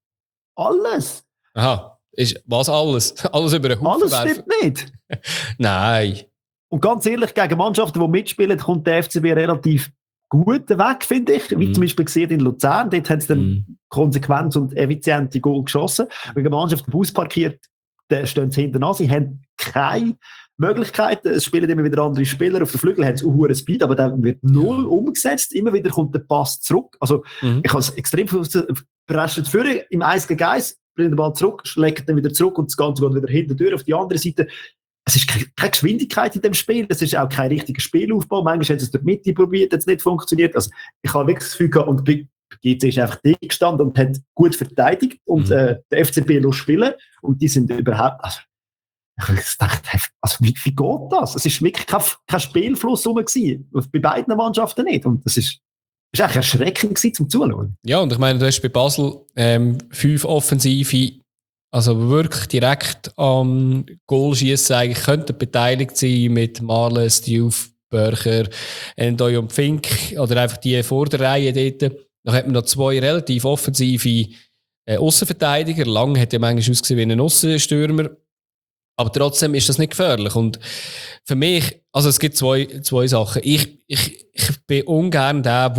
Alles. Aha, was alles? Alles über den Haufen Alles stimmt nicht. Nein. Und ganz ehrlich, gegen Mannschaften, die mitspielen, kommt der FCB relativ gut weg, finde ich. Wie zum Beispiel gesehen in Luzern. Dort haben sie dann konsequent und effiziente Goal geschossen. Wenn eine Mannschaft den Bus parkiert, dann stehen sie hinten an. Sie haben keine Möglichkeiten. Es spielen immer wieder andere Spieler. Auf der Flügel haben sie auch hohen Speed, aber dann wird null umgesetzt. Immer wieder kommt der Pass zurück. Also, ich habe es extrem überrascht führen. Im 1 gegen 1 bringt den Ball zurück, schlägt dann wieder zurück und das Ganze geht wieder hinten durch auf die andere Seite. Es ist keine Geschwindigkeit in dem Spiel, es ist auch kein richtiger Spielaufbau. Manchmal hat es durch die Mitte probiert, hat es nicht funktioniert. Also ich habe wirklich das Gefühl gehabt, und GC ist einfach dick gestanden und hat gut verteidigt und der FCB los spielen und die sind überhaupt, also ich dachte, also wie geht das? Es ist wirklich kein Spielfluss rum gewesen, bei beiden Mannschaften nicht und das ist eigentlich erschreckend gewesen zum Zuschauen. Ja, und ich meine, du hast bei Basel 5 Offensive, also wirklich direkt am Goalschiessen eigentlich könnten beteiligt sein mit Marlen, Steve, Börcher, Ndoye und Fink oder einfach die Vorderreihe dort. Dann hat man noch 2 relativ offensive Aussenverteidiger. Lang hat ja manchmal ausgesehen wie ein Aussenstürmer. Aber trotzdem ist das nicht gefährlich. Und für mich, also es gibt zwei Sachen. Ich bin ungern der,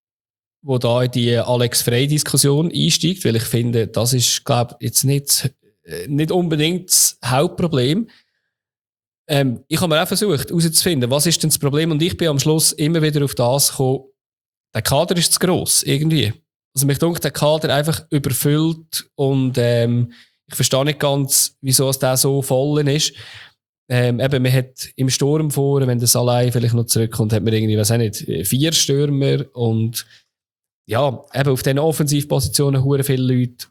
wo da in die Alex Frey-Diskussion einsteigt, weil ich finde, das ist, glaube ich, jetzt nicht unbedingt das Hauptproblem. Ich habe mir auch versucht, herauszufinden, was ist denn das Problem? Und ich bin am Schluss immer wieder auf das gekommen, der Kader ist zu gross, irgendwie. Also mich denkt, der Kader einfach überfüllt und ich verstehe nicht ganz, wieso es der so voll ist. Eben, man hat im Sturm vor, wenn das allein vielleicht noch zurückkommt, hat man irgendwie, weiß auch nicht, 4 Stürmer und ja, eben auf diesen Offensivpositionen hure viele Leute.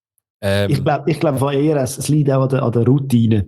Ich glaube von eher, es liegt auch an der Routine.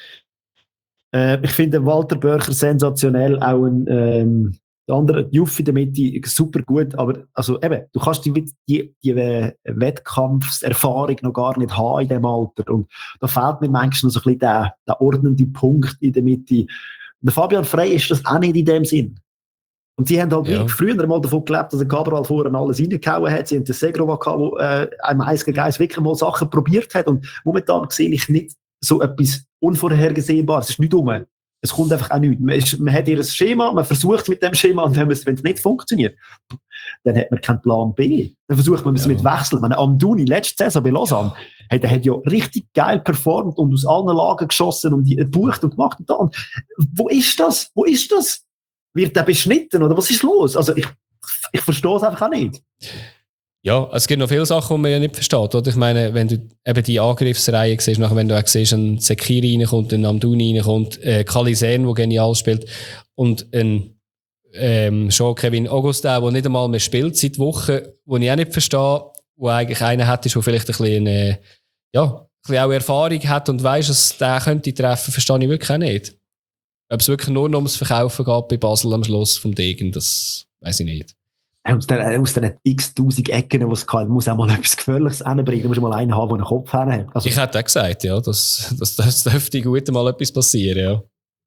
Ich finde Walter Börcher sensationell, auch ein andere Juffi in der Mitte super gut, aber also eben, du kannst die Wettkampfserfahrung noch gar nicht haben in diesem Alter und da fehlt mir manchmal noch so ein bisschen der ordnende Punkt in der Mitte. Und der Fabian Frey ist das auch nicht in dem Sinn. Und sie haben halt früher mal davon gelebt, dass der Cabral vorher alles reingehauen hat. Sie haben den Segrova gehabt, der einem 1 gegen 1 wirklich mal Sachen probiert hat. Und momentan sehe ich nicht so etwas Unvorhergesehbares. Es ist nicht dumm. Es kommt einfach auch nichts. Man hat ihr Schema, man versucht es mit dem Schema und wenn es nicht funktioniert, dann hat man keinen Plan B. Dann versucht man es mit Wechseln. Amdouni, letzte Saison bei Lausanne, der hat ja richtig geil performt und aus allen Lagen geschossen und die gebucht und gemacht. Und wo ist das? Wo ist das? Wird der beschnitten oder was ist los? Also ich verstehe es einfach auch nicht. Ja, es gibt noch viele Sachen, die man ja nicht versteht. Oder? Ich meine, wenn du eben die Angriffsreihe siehst, nachher, wenn du auch siehst, ein Sekiri reinkommt, ein Amdouni reinkommt, Kalisen, der genial spielt, und ein schon Kevin Augustin, der nicht einmal mehr spielt seit Wochen, wo ich auch nicht verstehe, wo eigentlich einer hat, der vielleicht ein bisschen auch Erfahrung hat und weiss, dass der könnte treffen, verstehe ich wirklich auch nicht. Ob es wirklich nur noch ums Verkaufen geht bei Basel am Schluss vom Degen, das weiss ich nicht. Aus den x-tausend Ecken, die es kann, muss auch mal etwas Gefährliches hinbringen. Du musst mal einen haben, der einen Kopf hat. Also, ich hätte auch gesagt, ja, das dürfte gut mal etwas passieren, ja.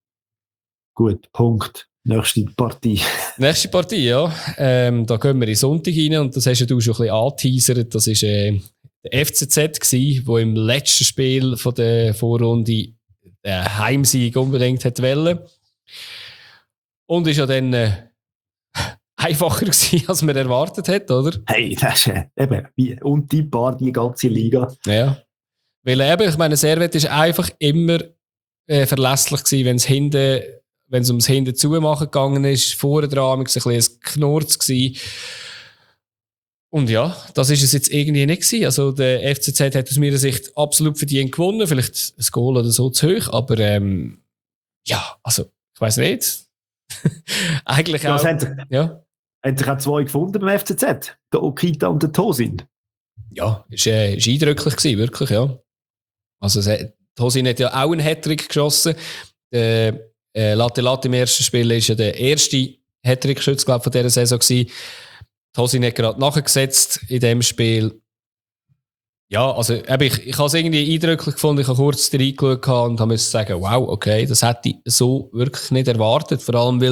Gut, Punkt. Nächste Partie. Nächste Partie, ja. Da gehen wir in Sonntag rein und das hast du schon ein bisschen angeteasert. Das war der FCZ gewesen, der im letzten Spiel von der Vorrunde den Heimsieg unbedingt wollte. Und ist ja dann einfacher gewesen, als man erwartet hat, oder? Hey, das ist eben wie untippbar die ganze Liga. Ja. Weil eben, ich meine, Servet ist einfach immer verlässlich gewesen, wenn es ums Hinten zumachen gegangen ist. Vorher dran war es ein bisschen ein Knurz gewesen. Und ja, das ist es jetzt irgendwie nicht gewesen. Also der FCZ hat aus meiner Sicht absolut verdient gewonnen. Vielleicht ein Goal oder so zu hoch, aber ja, also ich weiss nicht. Eigentlich ja, auch. Haben sich auch 2 gefunden beim FCZ? Der Okita und der Tosin. Ja, ist eindrücklich gewesen, wirklich, ja. Also Tosin hat ja auch einen Hattrick geschossen. Latte im ersten Spiel ist ja der erste Hattrick-Schütz, glaube ich, von dieser Saison gewesen. Tosin hat gerade nachgesetzt in dem Spiel. Ja, also ich habe es irgendwie eindrücklich gefunden, ich habe kurz reingeschaut und habe müssen sagen, wow, okay, das hätte ich so wirklich nicht erwartet, vor allem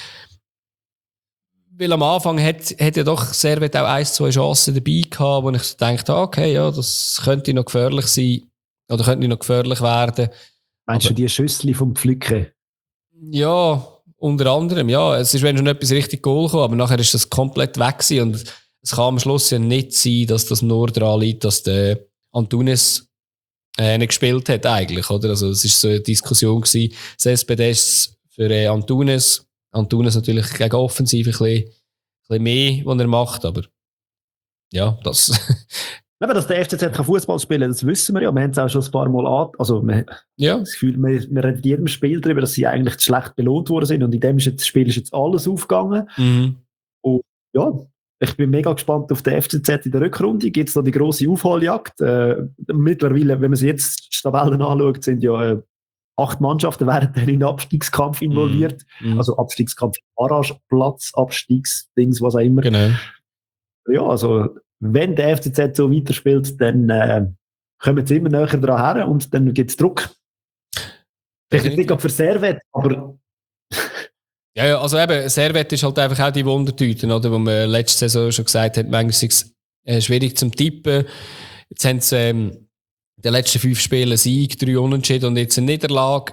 weil am Anfang hat ja doch Servet auch 1-2 Chancen dabei gehabt, wo ich so dachte, okay, ja, das könnte noch gefährlich sein oder könnte noch gefährlich werden. Meinst du die Schüssel vom Pflücken? Ja, unter anderem, ja. Es ist, wenn schon etwas richtig Goal kam, aber nachher ist das komplett weg gewesen und es kann am Schluss ja nicht sein, dass das nur daran liegt, dass der Antunes nicht gespielt hat eigentlich, oder? Also es ist so eine Diskussion gewesen. Cespedes für Antunes. Antunes natürlich gegen Offensive ein bisschen mehr, was er macht, aber ja, das... Aber dass der FCZ Fußball spielen kann, das wissen wir ja. Wir haben es auch schon ein paar Mal an. Also, das Gefühl, wir reden in jedem Spiel darüber, dass sie eigentlich schlecht belohnt worden sind. Und in dem Spiel ist jetzt alles aufgegangen. Und ja, ich bin mega gespannt auf den FCZ in der Rückrunde. Gibt es da die grosse Aufholjagd? Mittlerweile, wenn man sich jetzt die Tabellen anschaut, sind ja 8 Mannschaften wären in den Abstiegskampf involviert. Also Abstiegskampf, Barrage, Platz, Abstiegsdings, was auch immer. Genau. Ja, also wenn der FCZ so weiterspielt, dann kommen sie immer näher dran her und dann gibt es Druck. Vielleicht nicht gerade für Servet, aber... Ja, also eben, Servet ist halt einfach auch die Wundertüte, oder? Wo man letzte Saison schon gesagt hat, manchmal ist es schwierig zum Tippen. Jetzt haben sie in den letzten 5 Spielen einen Sieg, 3 Unentschieden und jetzt eine Niederlage.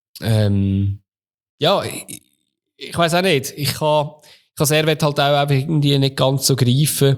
Ja, ich weiß auch nicht. Ich kann Servet halt auch einfach irgendwie nicht ganz so greifen.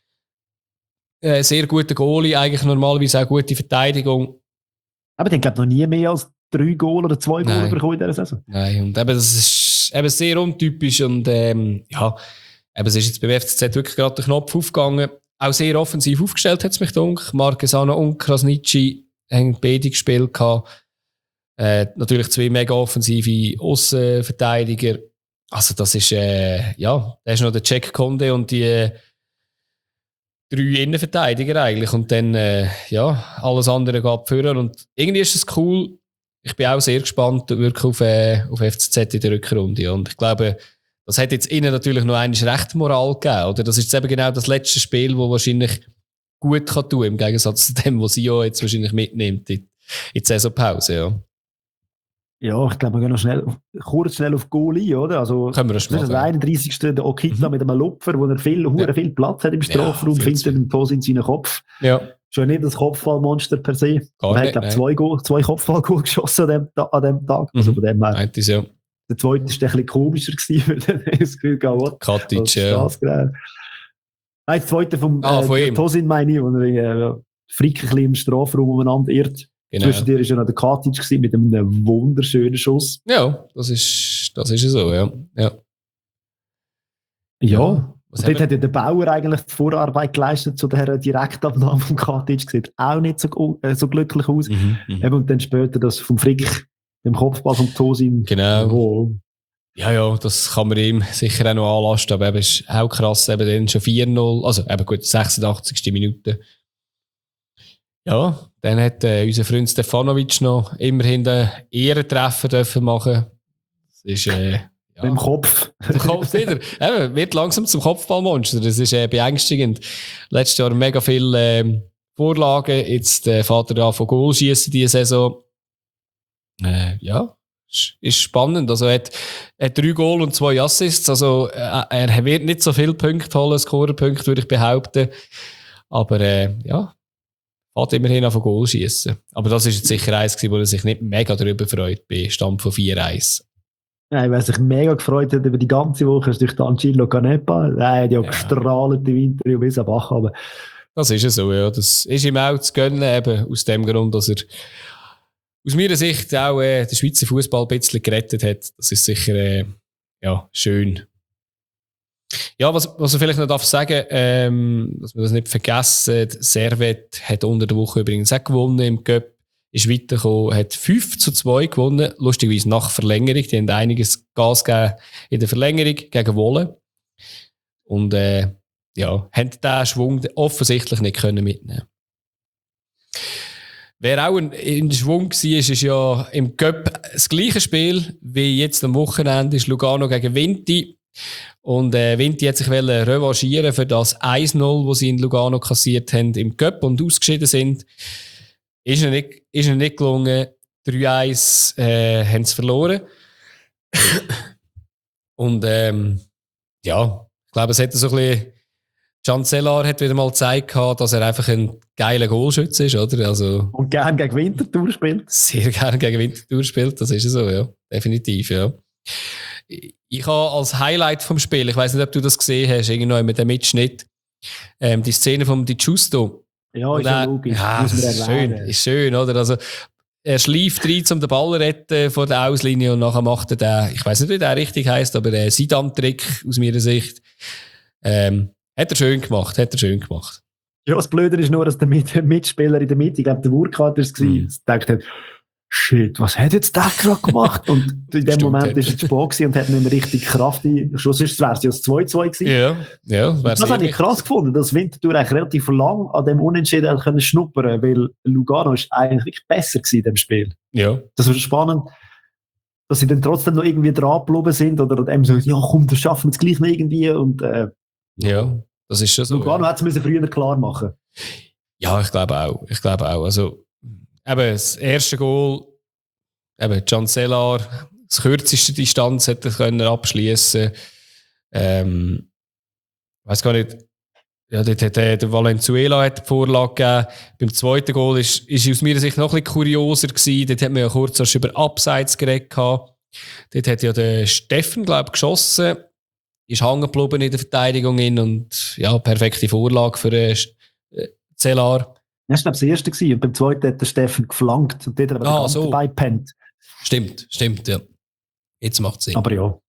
Sehr guter Goalie, eigentlich normalerweise auch gute Verteidigung. Aber ich glaube noch nie mehr als 3 Goal oder 2 Goal bekommen in dieser Saison. Nein, und eben, das ist eben sehr untypisch und ja, eben, es ist jetzt beim FCZ wirklich gerade der Knopf aufgegangen. Auch sehr offensiv aufgestellt hat es mich gedacht. Marquesano und Krasnitschi haben beide gespielt gehabt. Natürlich 2 mega offensive Aussenverteidiger. Also das ist, ja, da ist noch der Jack Conde und die 3 Innenverteidiger eigentlich und dann, ja, alles andere geht führen und irgendwie ist es cool. Ich bin auch sehr gespannt wirklich auf FCZ in der Rückrunde und ich glaube, das hat jetzt ihnen natürlich noch einmal recht Moral gegeben, oder? Das ist jetzt eben genau das letzte Spiel, das wahrscheinlich gut kann tun, im Gegensatz zu dem, was sie ja jetzt wahrscheinlich mitnimmt in die Saisonpause, ja. Ja, ich glaube, wir gehen noch kurz schnell auf Goal ein, oder? Also, können wir das ist der 31. der Okita mit einem Lupfer, wo er viel Platz hat im Strafraum, findet er den Tos in seinen Kopf. Ja. Schon nicht das Kopfballmonster per se. Er hat, glaube ich, 2 Kopfballgoal geschossen an dem Tag. Also von dem her. Ja. Der zweite war ein bisschen komischer gewesen, weil dann das Gefühl gehabt, Katic, ja. Nein, der zweite vom ihm. Tosin, meine ich, wo er Frick ein bisschen im Strafraum umeinander irrt. Genau. Zwischen dir war ja noch der Katic mit einem wunderschönen Schuss. Ja, das ist ja so, ja. Ja. Und dort hat ja der Bauer eigentlich die Vorarbeit geleistet zu der Direktabnahme vom Katic. Sieht auch nicht so glücklich aus. Und dann später das vom Frick, dem Kopfball vom Tosin. Genau. Oh. Ja, das kann man ihm sicher auch noch anlasten, aber eben ist auch krass, eben dann schon 4-0, also eben gut, 86. Minute. Ja, dann hat unser Freund Stefanovic noch immerhin den Ehrentreffer dürfen machen. Das ist, ja. Mit dem Kopf. Der Kopf wieder. Eben, wird langsam zum Kopfballmonster. Das ist beängstigend. Letztes Jahr mega viele Vorlagen. Jetzt fährt er an von Goal schießen diese Saison. Ja, ist spannend. Also er hat 3 Goal und 2 Assists. Also er wird nicht so viele Punkte holen, Scorerpunkte, würde ich behaupten. Aber ja, fährt immerhin an von Goal schießen. Aber das ist jetzt sicher eins gewesen, wo er sich nicht mega darüber freut, bei Stand von 4-1. Nein, wer sich mega gefreut hat über die ganze Woche, ist durch Angelo Canepa. Er hat ja gestrahlt im Interview bis am Bach. Aber das ist ja so, ja. Das ist ihm auch zu gönnen, eben aus dem Grund, dass er aus meiner Sicht auch den Schweizer Fußball ein bisschen gerettet hat. Das ist sicher ja, schön. Ja, was ich vielleicht noch sagen darf, dass wir das nicht vergessen, Servet hat unter der Woche übrigens auch gewonnen im Cup. Ist weitergekommen, hat 5-2 gewonnen, lustigerweise nach Verlängerung. Die haben einiges Gas gegeben in der Verlängerung gegen Wolle. Und ja, haben diesen Schwung offensichtlich nicht können mitnehmen. Wer auch in Schwung war, ist ja im Cup das gleiche Spiel wie jetzt am Wochenende, ist Lugano gegen Vinti. Und Vinti hat sich revanchieren für das 1-0, das sie in Lugano kassiert haben im Cup und ausgeschieden sind. Ist ihnen nicht gelungen. 3-1 haben sie verloren. Und ja, ich glaube, es hätte so ein bisschen Cancellar hat wieder mal gezeigt, dass er einfach ein geiler Goalschütze ist, oder? Also, und gerne gegen Winterthur spielt. Sehr gerne gegen Winterthur spielt, das ist so, ja. Definitiv, ja. Ich habe als Highlight vom Spiel, ich weiss nicht, ob du das gesehen hast, irgendwo mit dem Mitschnitt, die Szene vom Di Giusto. Ja, ist ja logisch. Ja, das ist schön, oder? Also, er schleift rein, um den Ball zu retten vor der Auslinie und nachher macht er den, ich weiss nicht, wie der richtig heisst, aber der Sidan-Trick aus meiner Sicht. Hat er schön gemacht. Ja, das Blöde ist nur, dass der Mitspieler in der Mitte, ich glaube, der Wurkater war, gedacht hat, shit, was hat jetzt der gerade gemacht? Und in dem Moment war er zu spät und hat nicht mehr richtig Kraft. Sonst wäre es ja das 2-2 gewesen. Ja. Das habe ich krass gefunden, dass Winterthur eigentlich relativ lang an dem Unentschieden können schnuppern, weil Lugano ist eigentlich besser gewesen in dem Spiel. Ja. Das war spannend, dass sie dann trotzdem noch irgendwie dran geblieben sind oder eben so, ja komm, das schaffen wir es gleich noch irgendwie und ja, das ist schon so. Lugano hätte es früher klar machen. Ja, ich glaube auch. Also, eben, das erste Goal, eben, Cancellar, das kürzeste Distanz hätte er abschließen können. Weiß gar nicht, ja, dort hat der Valenzuela hat die Vorlage gegeben. Beim zweiten Goal ist aus meiner Sicht noch ein bisschen kurioser gewesen. Dort hat man ja kurz erst über Abseits geredet gehabt. Dort hat ja der Steffen, glaube ich, geschossen, ist hängen geblieben in der Verteidigung und ja, perfekte Vorlage für Cellar. Das war, glaube ich, das erste gewesen. Und beim zweiten hat der Steffen geflankt und dort hat er so dabei gepennt. Stimmt, ja. Jetzt macht es Sinn. Aber ja.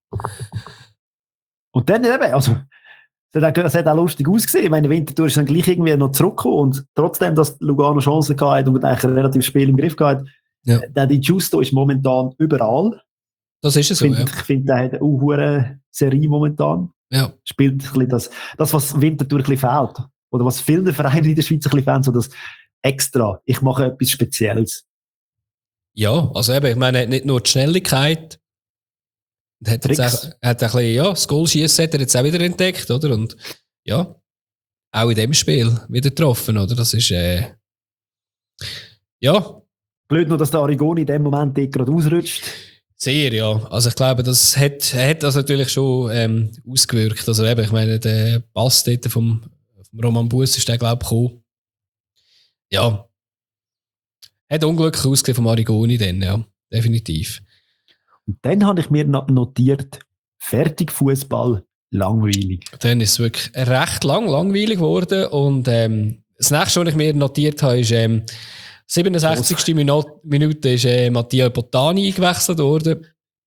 Und dann eben, also, es hat auch lustig ausgesehen. Ich meine, Winterthur ist dann gleich irgendwie noch zurückgekommen und trotzdem, dass Lugano Chancen gehabt und eigentlich ein relativ Spiel im Griff gehabt. Ja. Der Di Giusto ist momentan überall. Das ist es so, ja. Ich finde, der hat eine hohe Serie momentan. Ja. Spielt ein bisschen das, was Winterthur ein bisschen fehlt. Oder was vielen Vereinen in der Schweiz ein bisschen fehlen, so das Extra. Ich mache etwas Spezielles. Ja, also eben, ich meine, nicht nur die Schnelligkeit, hat jetzt auch, hat ein bisschen, ja, das Goalschiessen hat er jetzt auch wieder entdeckt, oder? Und ja, auch in dem Spiel wieder getroffen, oder? Das ist, ja. Blöd nur, dass der Arrigoni in dem Moment gerade ausrutscht. Sehr, ja. Also ich glaube, das hat das natürlich schon ausgewirkt. Also eben, ich meine, der Pass dort vom Roman Buss ist der, glaube ich, gekommen. Ja. Hat unglücklich ausgesehen vom Arrigoni dann, ja. Definitiv. Und dann habe ich mir notiert, fertig Fußball, langweilig. Dann ist es wirklich recht langweilig geworden. Und das nächste, was ich mir notiert habe, ist 67. Minute ist Mattia Bottani eingewechselt worden.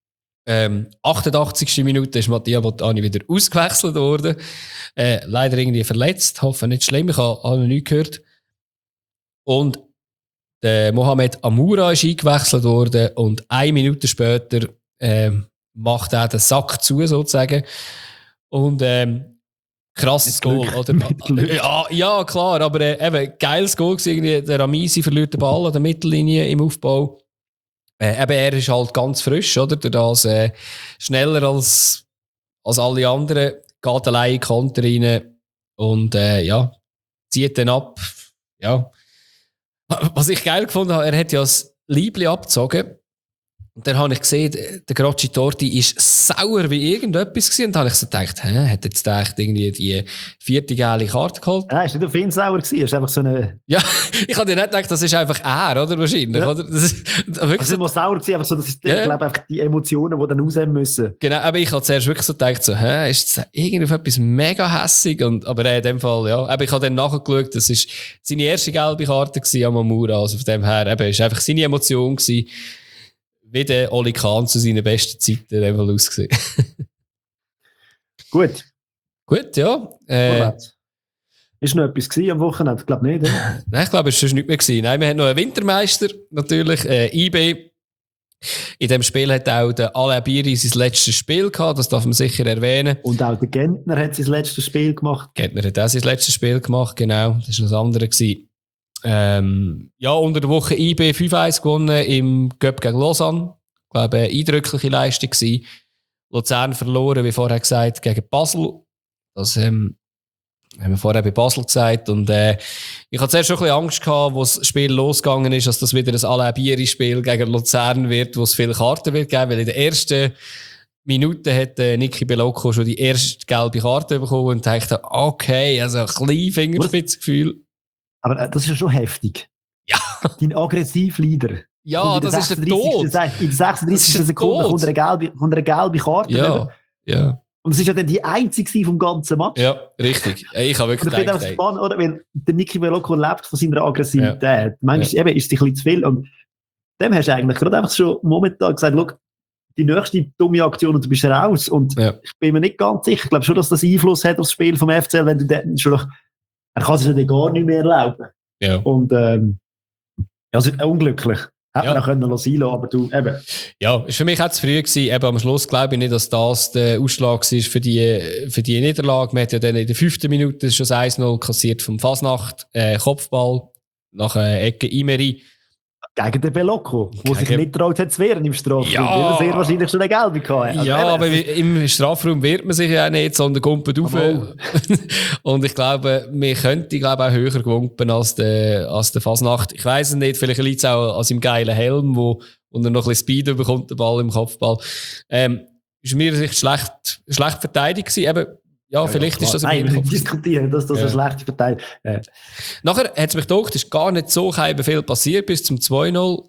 88. Minute ist Mattia Bottani wieder ausgewechselt worden. Leider irgendwie verletzt, hoffe nicht schlimm, ich habe noch nichts gehört. Und der Mohamed Amoura ist eingewechselt worden und 1 Minute später macht er den Sack zu, sozusagen. Und krasses Goal, oder? Ja, klar, aber eben, geiles Goal gewesen. Der Ramisi verliert den Ball an der Mittellinie im Aufbau. Eben, er ist halt ganz frisch, oder? Durch das schneller als alle anderen, geht allein in die Konter rein und ja, zieht dann ab. Ja. Was ich geil gefunden habe, er hat ja das Liebli abgezogen. Und dann habe ich gesehen, der Grocci Torti ist sauer wie irgendetwas gewesen. Und dann habe ich so gedacht, hat jetzt echt irgendwie die 4. gelbe Karte geholt? Nein, ist nicht auf ihn sauer gewesen, ist einfach so eine... Ja, ich habe dir nicht gedacht, das ist einfach er, oder? Wahrscheinlich, ja. Oder? Das ist wirklich also so, sauer gewesen, einfach so, das ist, ich glaube, einfach die Emotionen, die dann rausnehmen müssen. Genau, aber ich habe zuerst wirklich so gedacht, so, ist das irgendwie auf etwas mega hässig? Aber in dem Fall, ja. Aber ich habe dann nachgeschaut, das ist seine erste gelbe Karte gewesen, Amamura. Also von dem her, eben, ist einfach seine Emotion gewesen. Wie der Oli Kahn zu seinen besten Zeiten einfach ausgesehen. Gut, ja. Ist noch etwas gewesen am Wochenende? Ich glaube nicht, oder? Nein, ich glaube, es war schon nicht mehr gewesen. Nein, wir haben noch einen Wintermeister, natürlich, IB. In dem Spiel hat auch der Alain Biri sein letztes Spiel gehabt, das darf man sicher erwähnen. Und auch der Gentner hat sein letztes Spiel gemacht. Gentner hat auch sein letztes Spiel gemacht, genau. Das war das andere gewesen. Ja, unter der Woche IB 5-1 gewonnen im Cup gegen Lausanne. Ich glaube, eine eindrückliche Leistung gewesen. Luzern verloren, wie vorher gesagt, gegen Basel. Das haben wir vorher bei Basel gesagt. Und ich hatte zuerst schon ein bisschen Angst gehabt, wo das Spiel losgegangen ist, dass das wieder ein Alain-Bieri-Spiel gegen Luzern wird, wo es viele Karten wird geben, weil in der ersten Minute hat Niki Bellocco schon die erste gelbe Karte bekommen und dachte, okay, also ein kleines Fingerspitzengefühl. Aber das ist ja schon heftig. Ja. Dein Aggressivleader. Ja, das ist der Tod. In der 36. Sekunde kommt eine gelbe Karte. Ja, ja. Und es ist ja dann die einzige vom ganzen Match. Ja, richtig. Ich habe wirklich gedacht, das ist spannend, oder? Weil der Niki Bellocco lebt von seiner Aggressivität. Ja. Manchmal eben, ist es ein bisschen zu viel. Und dem hast du eigentlich gerade einfach schon momentan gesagt, schau, die nächste dumme Aktion und du bist raus. Und ich bin mir nicht ganz sicher. Ich glaube schon, dass das Einfluss hat aufs Spiel vom FCL, wenn du dann schon noch, er kann sich ja gar nicht mehr erlauben. Ja. Und also unglücklich. Hätte man auch können lassen, aber du eben. Ja, ist für mich auch zu früh gewesen. Eben am Schluss glaube ich nicht, dass das der Ausschlag war für die Niederlage. Man hat ja dann in der 5. Minute schon das 1-0 kassiert vom Fasnacht, Kopfball nach Ecke Imeri. Gegen den Bellocco, der sich nicht traut hat zu wehren im Strafraum, weil er sehr wahrscheinlich schon eine gelbe hatte. Also aber im Strafraum wehrt man sich ja nicht, sondern kumpelt rauf. Und ich glaube, man könnte auch höher gewunken als der Fasnacht. Ich weiss es nicht, vielleicht liegt es auch an seinem geilen Helm, wo er noch ein bisschen Speed bekommt, den Ball im Kopfball. Ist mir sich schlecht verteidigt gewesen. Eben, ja, vielleicht ist das ein Nein, diskutieren, dass das eine schlechte Verteidigung ist. Nachher hat es mich gedacht, es ist gar nicht so viel passiert bis zum 2-0.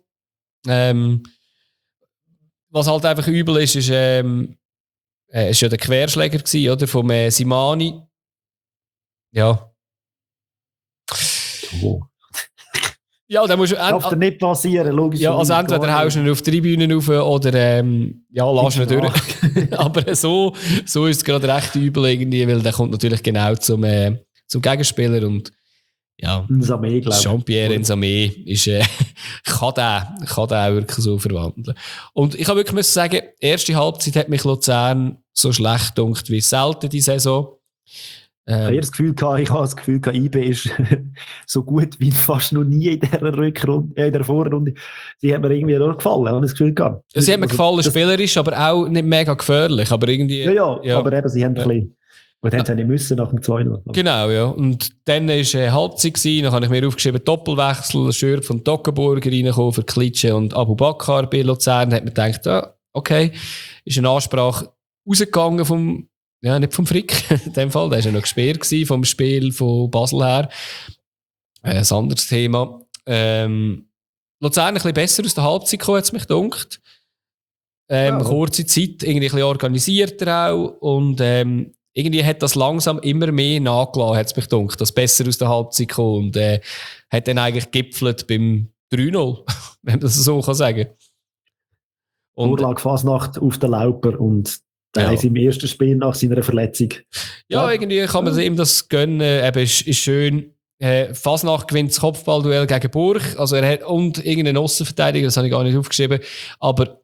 Was halt einfach übel ist, ist ja der Querschläger gewesen, oder? Vom Simani. Ja. Oh. Ja, da musst du... Darf dir nicht passieren, logisch. Ja, also entweder haust du ihn auf die Tribüne rauf oder lass ihn durch. Aber so ist es gerade recht übel irgendwie, weil der kommt natürlich genau zum Gegenspieler und ja, Nsame, Jean-Pierre Nsame ist, kann den auch wirklich so verwandeln. Und ich habe wirklich müssen sagen, erste Halbzeit hat mich Luzern so schlecht gedacht wie selten die Saison. Ich habe das Gefühl, IB ist so gut wie fast noch nie in dieser Rückrunde, in der Vorrunde. Sie hat mir irgendwie auch gefallen, habe ich das Gefühl gehabt. Sie hat mir gefallen, spielerisch, aber auch nicht mega gefährlich. Aber irgendwie, ja. Aber eben, sie haben ein bisschen, und haben sie nicht müssen nach dem 2-0. Genau, ja. Und dann war Halbzeit gewesen, dann habe ich mir aufgeschrieben, Doppelwechsel, Schürf von Toggenburger reingekommen für Klitsche und Abu Bakar bei Luzern. Da hat man gedacht, okay, ist eine Ansprache rausgegangen nicht vom Frick, in dem Fall. Der war ja noch gesperrt gewesen vom Spiel von Basel her. Ein anderes Thema. Luzern ein bisschen besser aus der Halbzeit gekommen, hat es mich gedacht. Kurze Zeit, irgendwie ein bisschen organisierter auch. Und irgendwie hat das langsam immer mehr nachgelassen, hat es mich gedacht, dass besser aus der Halbzeit gekommen. Und hat dann eigentlich gipfelt beim 3-0, wenn man das so sagen kann. Vorlage Fasnacht auf der Lauper und dann ist im ersten Spiel nach seiner Verletzung. Ja, irgendwie kann man ihm das gönnen. Eben, ist schön. Fasnacht gewinnt das Kopfballduell gegen Burg. Also er hat, und irgendeinen Aussenverteidiger, das habe ich gar nicht aufgeschrieben. Aber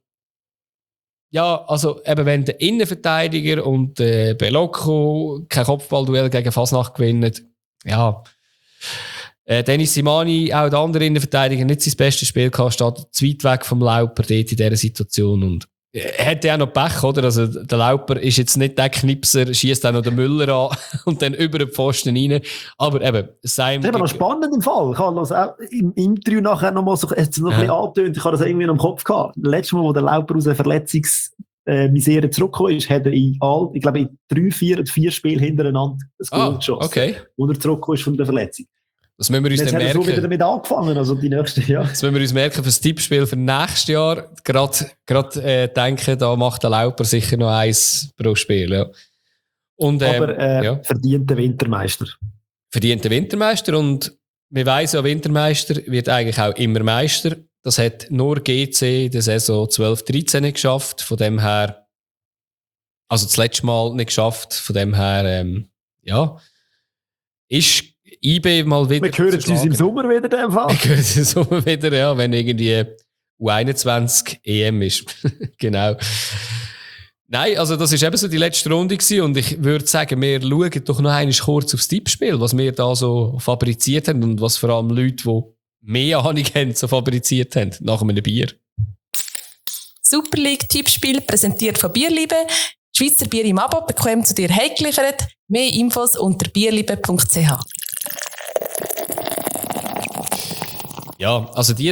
ja, also eben wenn der Innenverteidiger und Bellocco kein Kopfballduell gegen Fasnacht gewinnen, ja. Dennis Simani, auch der andere Innenverteidiger, nicht sein bestes Spiel gehabt, steht zu weit weg vom Lauper dort in dieser Situation. Und er hat ja auch noch Pech, oder? Also, der Lauper ist jetzt nicht der Knipser, schießt auch noch den Müller an und dann über den Pfosten rein. Aber eben, das ist aber noch spannend im Fall. Ich habe das auch im Interview nachher noch mal so, ein bisschen angetönt, ich habe das irgendwie noch im Kopf gehabt. Letztes Mal, wo der Lauper aus einer Verletzungsmisere zurückgekommen ist, hat er ich glaube, in 3-4 Spielen hintereinander ein Goal geschossen. Okay. Wo er zurückgekommen ist von der Verletzung. Das müssen wir uns dann merken. Jetzt haben wir so wieder damit angefangen, also die nächsten Jahre. Das müssen wir uns merken für das Tippspiel für nächstes Jahr. Gerade denken, da macht der Lauper sicher noch eins pro Spiel. Ja. Und, aber verdienter Wintermeister. Verdienter Wintermeister und wir weiss ja, Wintermeister wird eigentlich auch immer Meister. Das hat nur GC in der Saison 12-13 nicht geschafft. Von dem her, also das letzte Mal nicht geschafft. Von dem her, ist IB mal wieder. Wir hören es uns im Sommer wieder, in dem Fall. Wir hören es im Sommer wieder, ja, wenn irgendwie U21 EM ist. Genau. Nein, also das ist eben so die letzte Runde gewesen und ich würde sagen, wir schauen doch noch einmal kurz aufs Tippspiel, was wir da so fabriziert haben und was vor allem Leute, die mehr Ahnung haben, so fabriziert haben, nach einem Bier. Super League-Tippspiel, präsentiert von Bierliebe. Schweizer Bier im Abo bekommen zu dir heimgeliefert. Mehr Infos unter bierliebe.ch. Ja, also die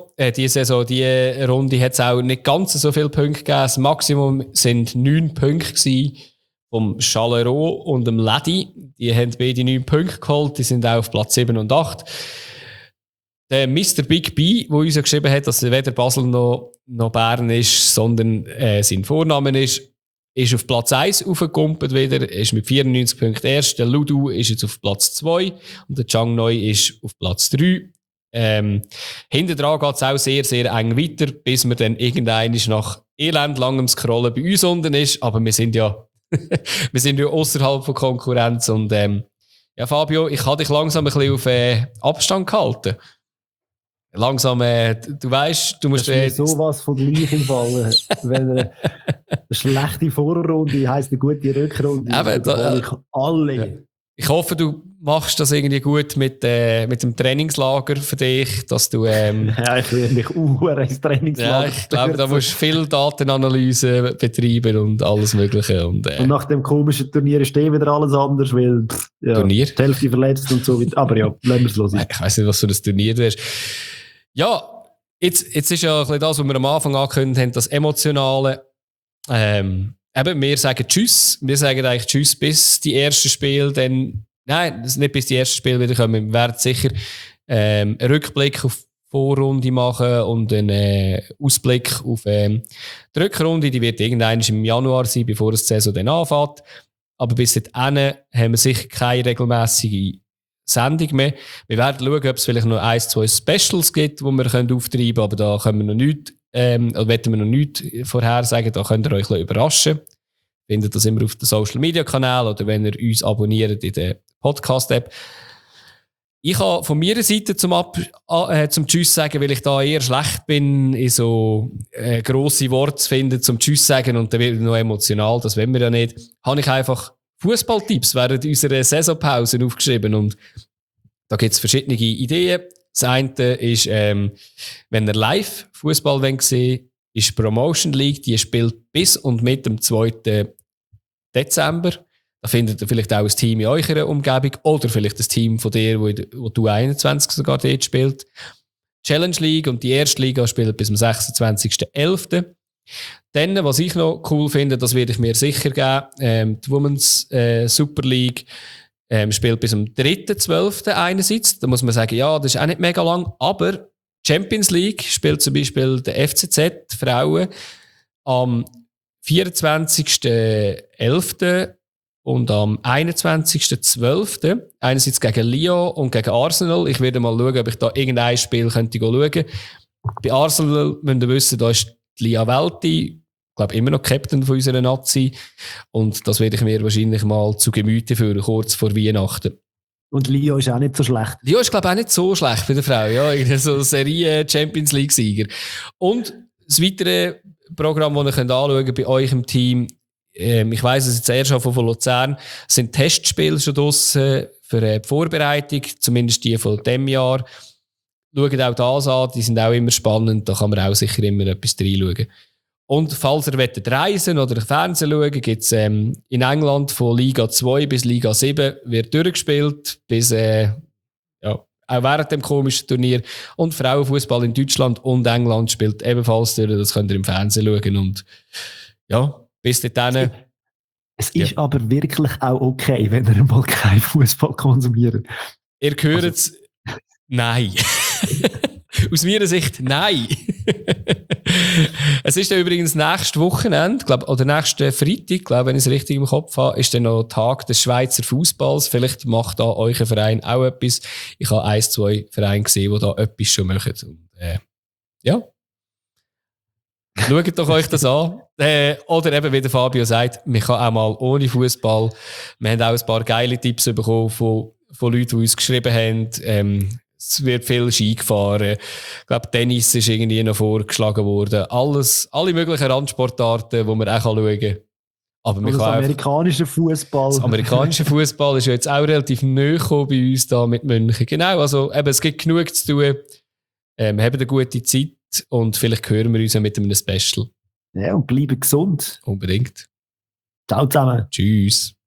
Runde hat es auch nicht ganz so viele Punkte gegeben. Das Maximum sind 9 Punkte gewesen vom Chalereau und dem Ledi. Die haben beide 9 Punkte geholt. Die sind auch auf Platz 7 und 8. Der Mr. Big B, der uns geschrieben hat, dass weder Basel noch Bern ist, sondern sein Vorname ist auf Platz 1 aufgekumpelt wieder, ist mit 94 Punkten erst. Der Ludu ist jetzt auf Platz 2 und der Chang Noi ist auf Platz 3. Hinten dran geht es auch sehr, sehr eng weiter, bis man dann irgendwann nach elendlangem Scrollen bei uns unten ist. Aber wir sind ja, außerhalb von Konkurrenz. Und ja, Fabio, ich habe dich langsam ein bisschen auf Abstand gehalten. Langsam, du weißt, du musst... Das ist sowas von gleich im Fall. Wenn eine schlechte Vorrunde heisst eine gute Rückrunde. Alle. Ja. Ich hoffe, du machst das irgendwie gut mit dem Trainingslager für dich, dass du... ja, ich will mich ins Trainingslager. Ja, ich glaube, da musst du viel Datenanalyse betreiben und alles Mögliche. Und nach dem komischen Turnier ist wieder alles anders, weil Turnier? Die Hälfte verletzt und so weiter. Aber ja, lassen wir es los. Ich weiss nicht, was für ein Turnier du hast. Ja, jetzt ist ja ein bisschen das, was wir am Anfang angekündigt haben, das Emotionale. Wir sagen Tschüss. Wir sagen eigentlich Tschüss bis die ersten Spiele. Dann, nein, nicht bis die ersten Spiele wieder kommen. Wir werden sicher einen Rückblick auf die Vorrunde machen und einen Ausblick auf die Rückrunde. Die wird irgendwann im Januar sein, bevor die Saison dann anfängt. Aber bis dahin haben wir sicher keine regelmäßige Sendung mehr. Wir werden schauen, ob es vielleicht noch 1-2 Specials gibt, die wir auftreiben können, aber da können wir noch nichts, wollen wir noch nichts vorhersagen, da könnt ihr euch ein bisschen überraschen. Findet das immer auf den Social Media Kanal oder wenn ihr uns abonniert in der Podcast-App. Ich habe von meiner Seite zum Tschüss sagen, weil ich da eher schlecht bin, in so grosse Worte zu finden, zum Tschüss sagen und dann wird noch emotional, das wollen wir ja nicht, habe ich einfach Fußballtipps während unserer Saisonpause aufgeschrieben und da gibt es verschiedene Ideen. Das eine ist, wenn ihr live Fußball sehen, ist Promotion League, die spielt bis und mit dem 2. Dezember. Da findet ihr vielleicht auch ein Team in eurer Umgebung oder vielleicht das Team von dir, wo du 21 sogar dort spielt. Challenge League und die erste Liga spielt bis zum 26.11. Dann, was ich noch cool finde, das werde ich mir sicher geben, die Women's Super League spielt bis zum 3.12. einerseits. Da muss man sagen, ja, das ist auch nicht mega lang, aber Champions League spielt zum Beispiel der FCZ Frauen am 24.11. und am 21.12. einerseits gegen Lyon und gegen Arsenal. Ich werde mal schauen, ob ich da irgendein Spiel könnte schauen. Bei Arsenal müsst ihr wissen, da ist Lia Welti, ich glaube immer noch Captain von unserer Nazi. Und das werde ich mir wahrscheinlich mal zu Gemüte führen, kurz vor Weihnachten. Und Lyon ist auch nicht so schlecht. Lyon ist, glaube ich, auch nicht so schlecht bei der Frau. Ja, so Serie Champions League-Sieger. Und das weitere Programm, das ihr anschauen könnt bei euch im Team, ich weiss es jetzt erst schon von Luzern, sind Testspiele schon draussen für die Vorbereitung, zumindest die von diesem Jahr. Schaut auch das an, die sind auch immer spannend, da kann man auch sicher immer etwas reinschauen. Und falls ihr reisen oder Fernsehen schauen, gibt es in England von Liga 2 bis Liga 7 wird durchgespielt, bis auch während dem komischen Turnier. Und Frauenfußball in Deutschland und England spielt ebenfalls durch, das könnt ihr im Fernsehen schauen. Und ja, bis dahin. Es ist aber wirklich auch okay, wenn ihr mal keinen Fußball konsumiert. Ihr hört es. Nein. Aus meiner Sicht, nein. Es ist dann übrigens nächstes Wochenende, oder nächsten Freitag, wenn ich es richtig im Kopf habe, ist dann noch Tag des Schweizer Fußballs. Vielleicht macht da euer Verein auch etwas. Ich habe 1-2 Vereine gesehen, die da etwas schon machen. Und, ja. Schaut doch euch das an. Oder eben, wie der Fabio sagt, man kann auch mal ohne Fußball. Wir haben auch ein paar geile Tipps bekommen von Leuten, die uns geschrieben haben. Es wird viel Ski gefahren. Ich glaube, Tennis ist irgendwie noch vorgeschlagen worden. Alle möglichen Randsportarten, die man auch schauen kann. Aber das amerikanische Fußball. Das amerikanische Fußball ist ja jetzt auch relativ neu bei uns da mit München. Genau, also eben, es gibt genug zu tun. Wir haben eine gute Zeit und vielleicht hören wir uns ja mit einem Special. Ja, und bleiben gesund. Unbedingt. Ciao zusammen. Tschüss.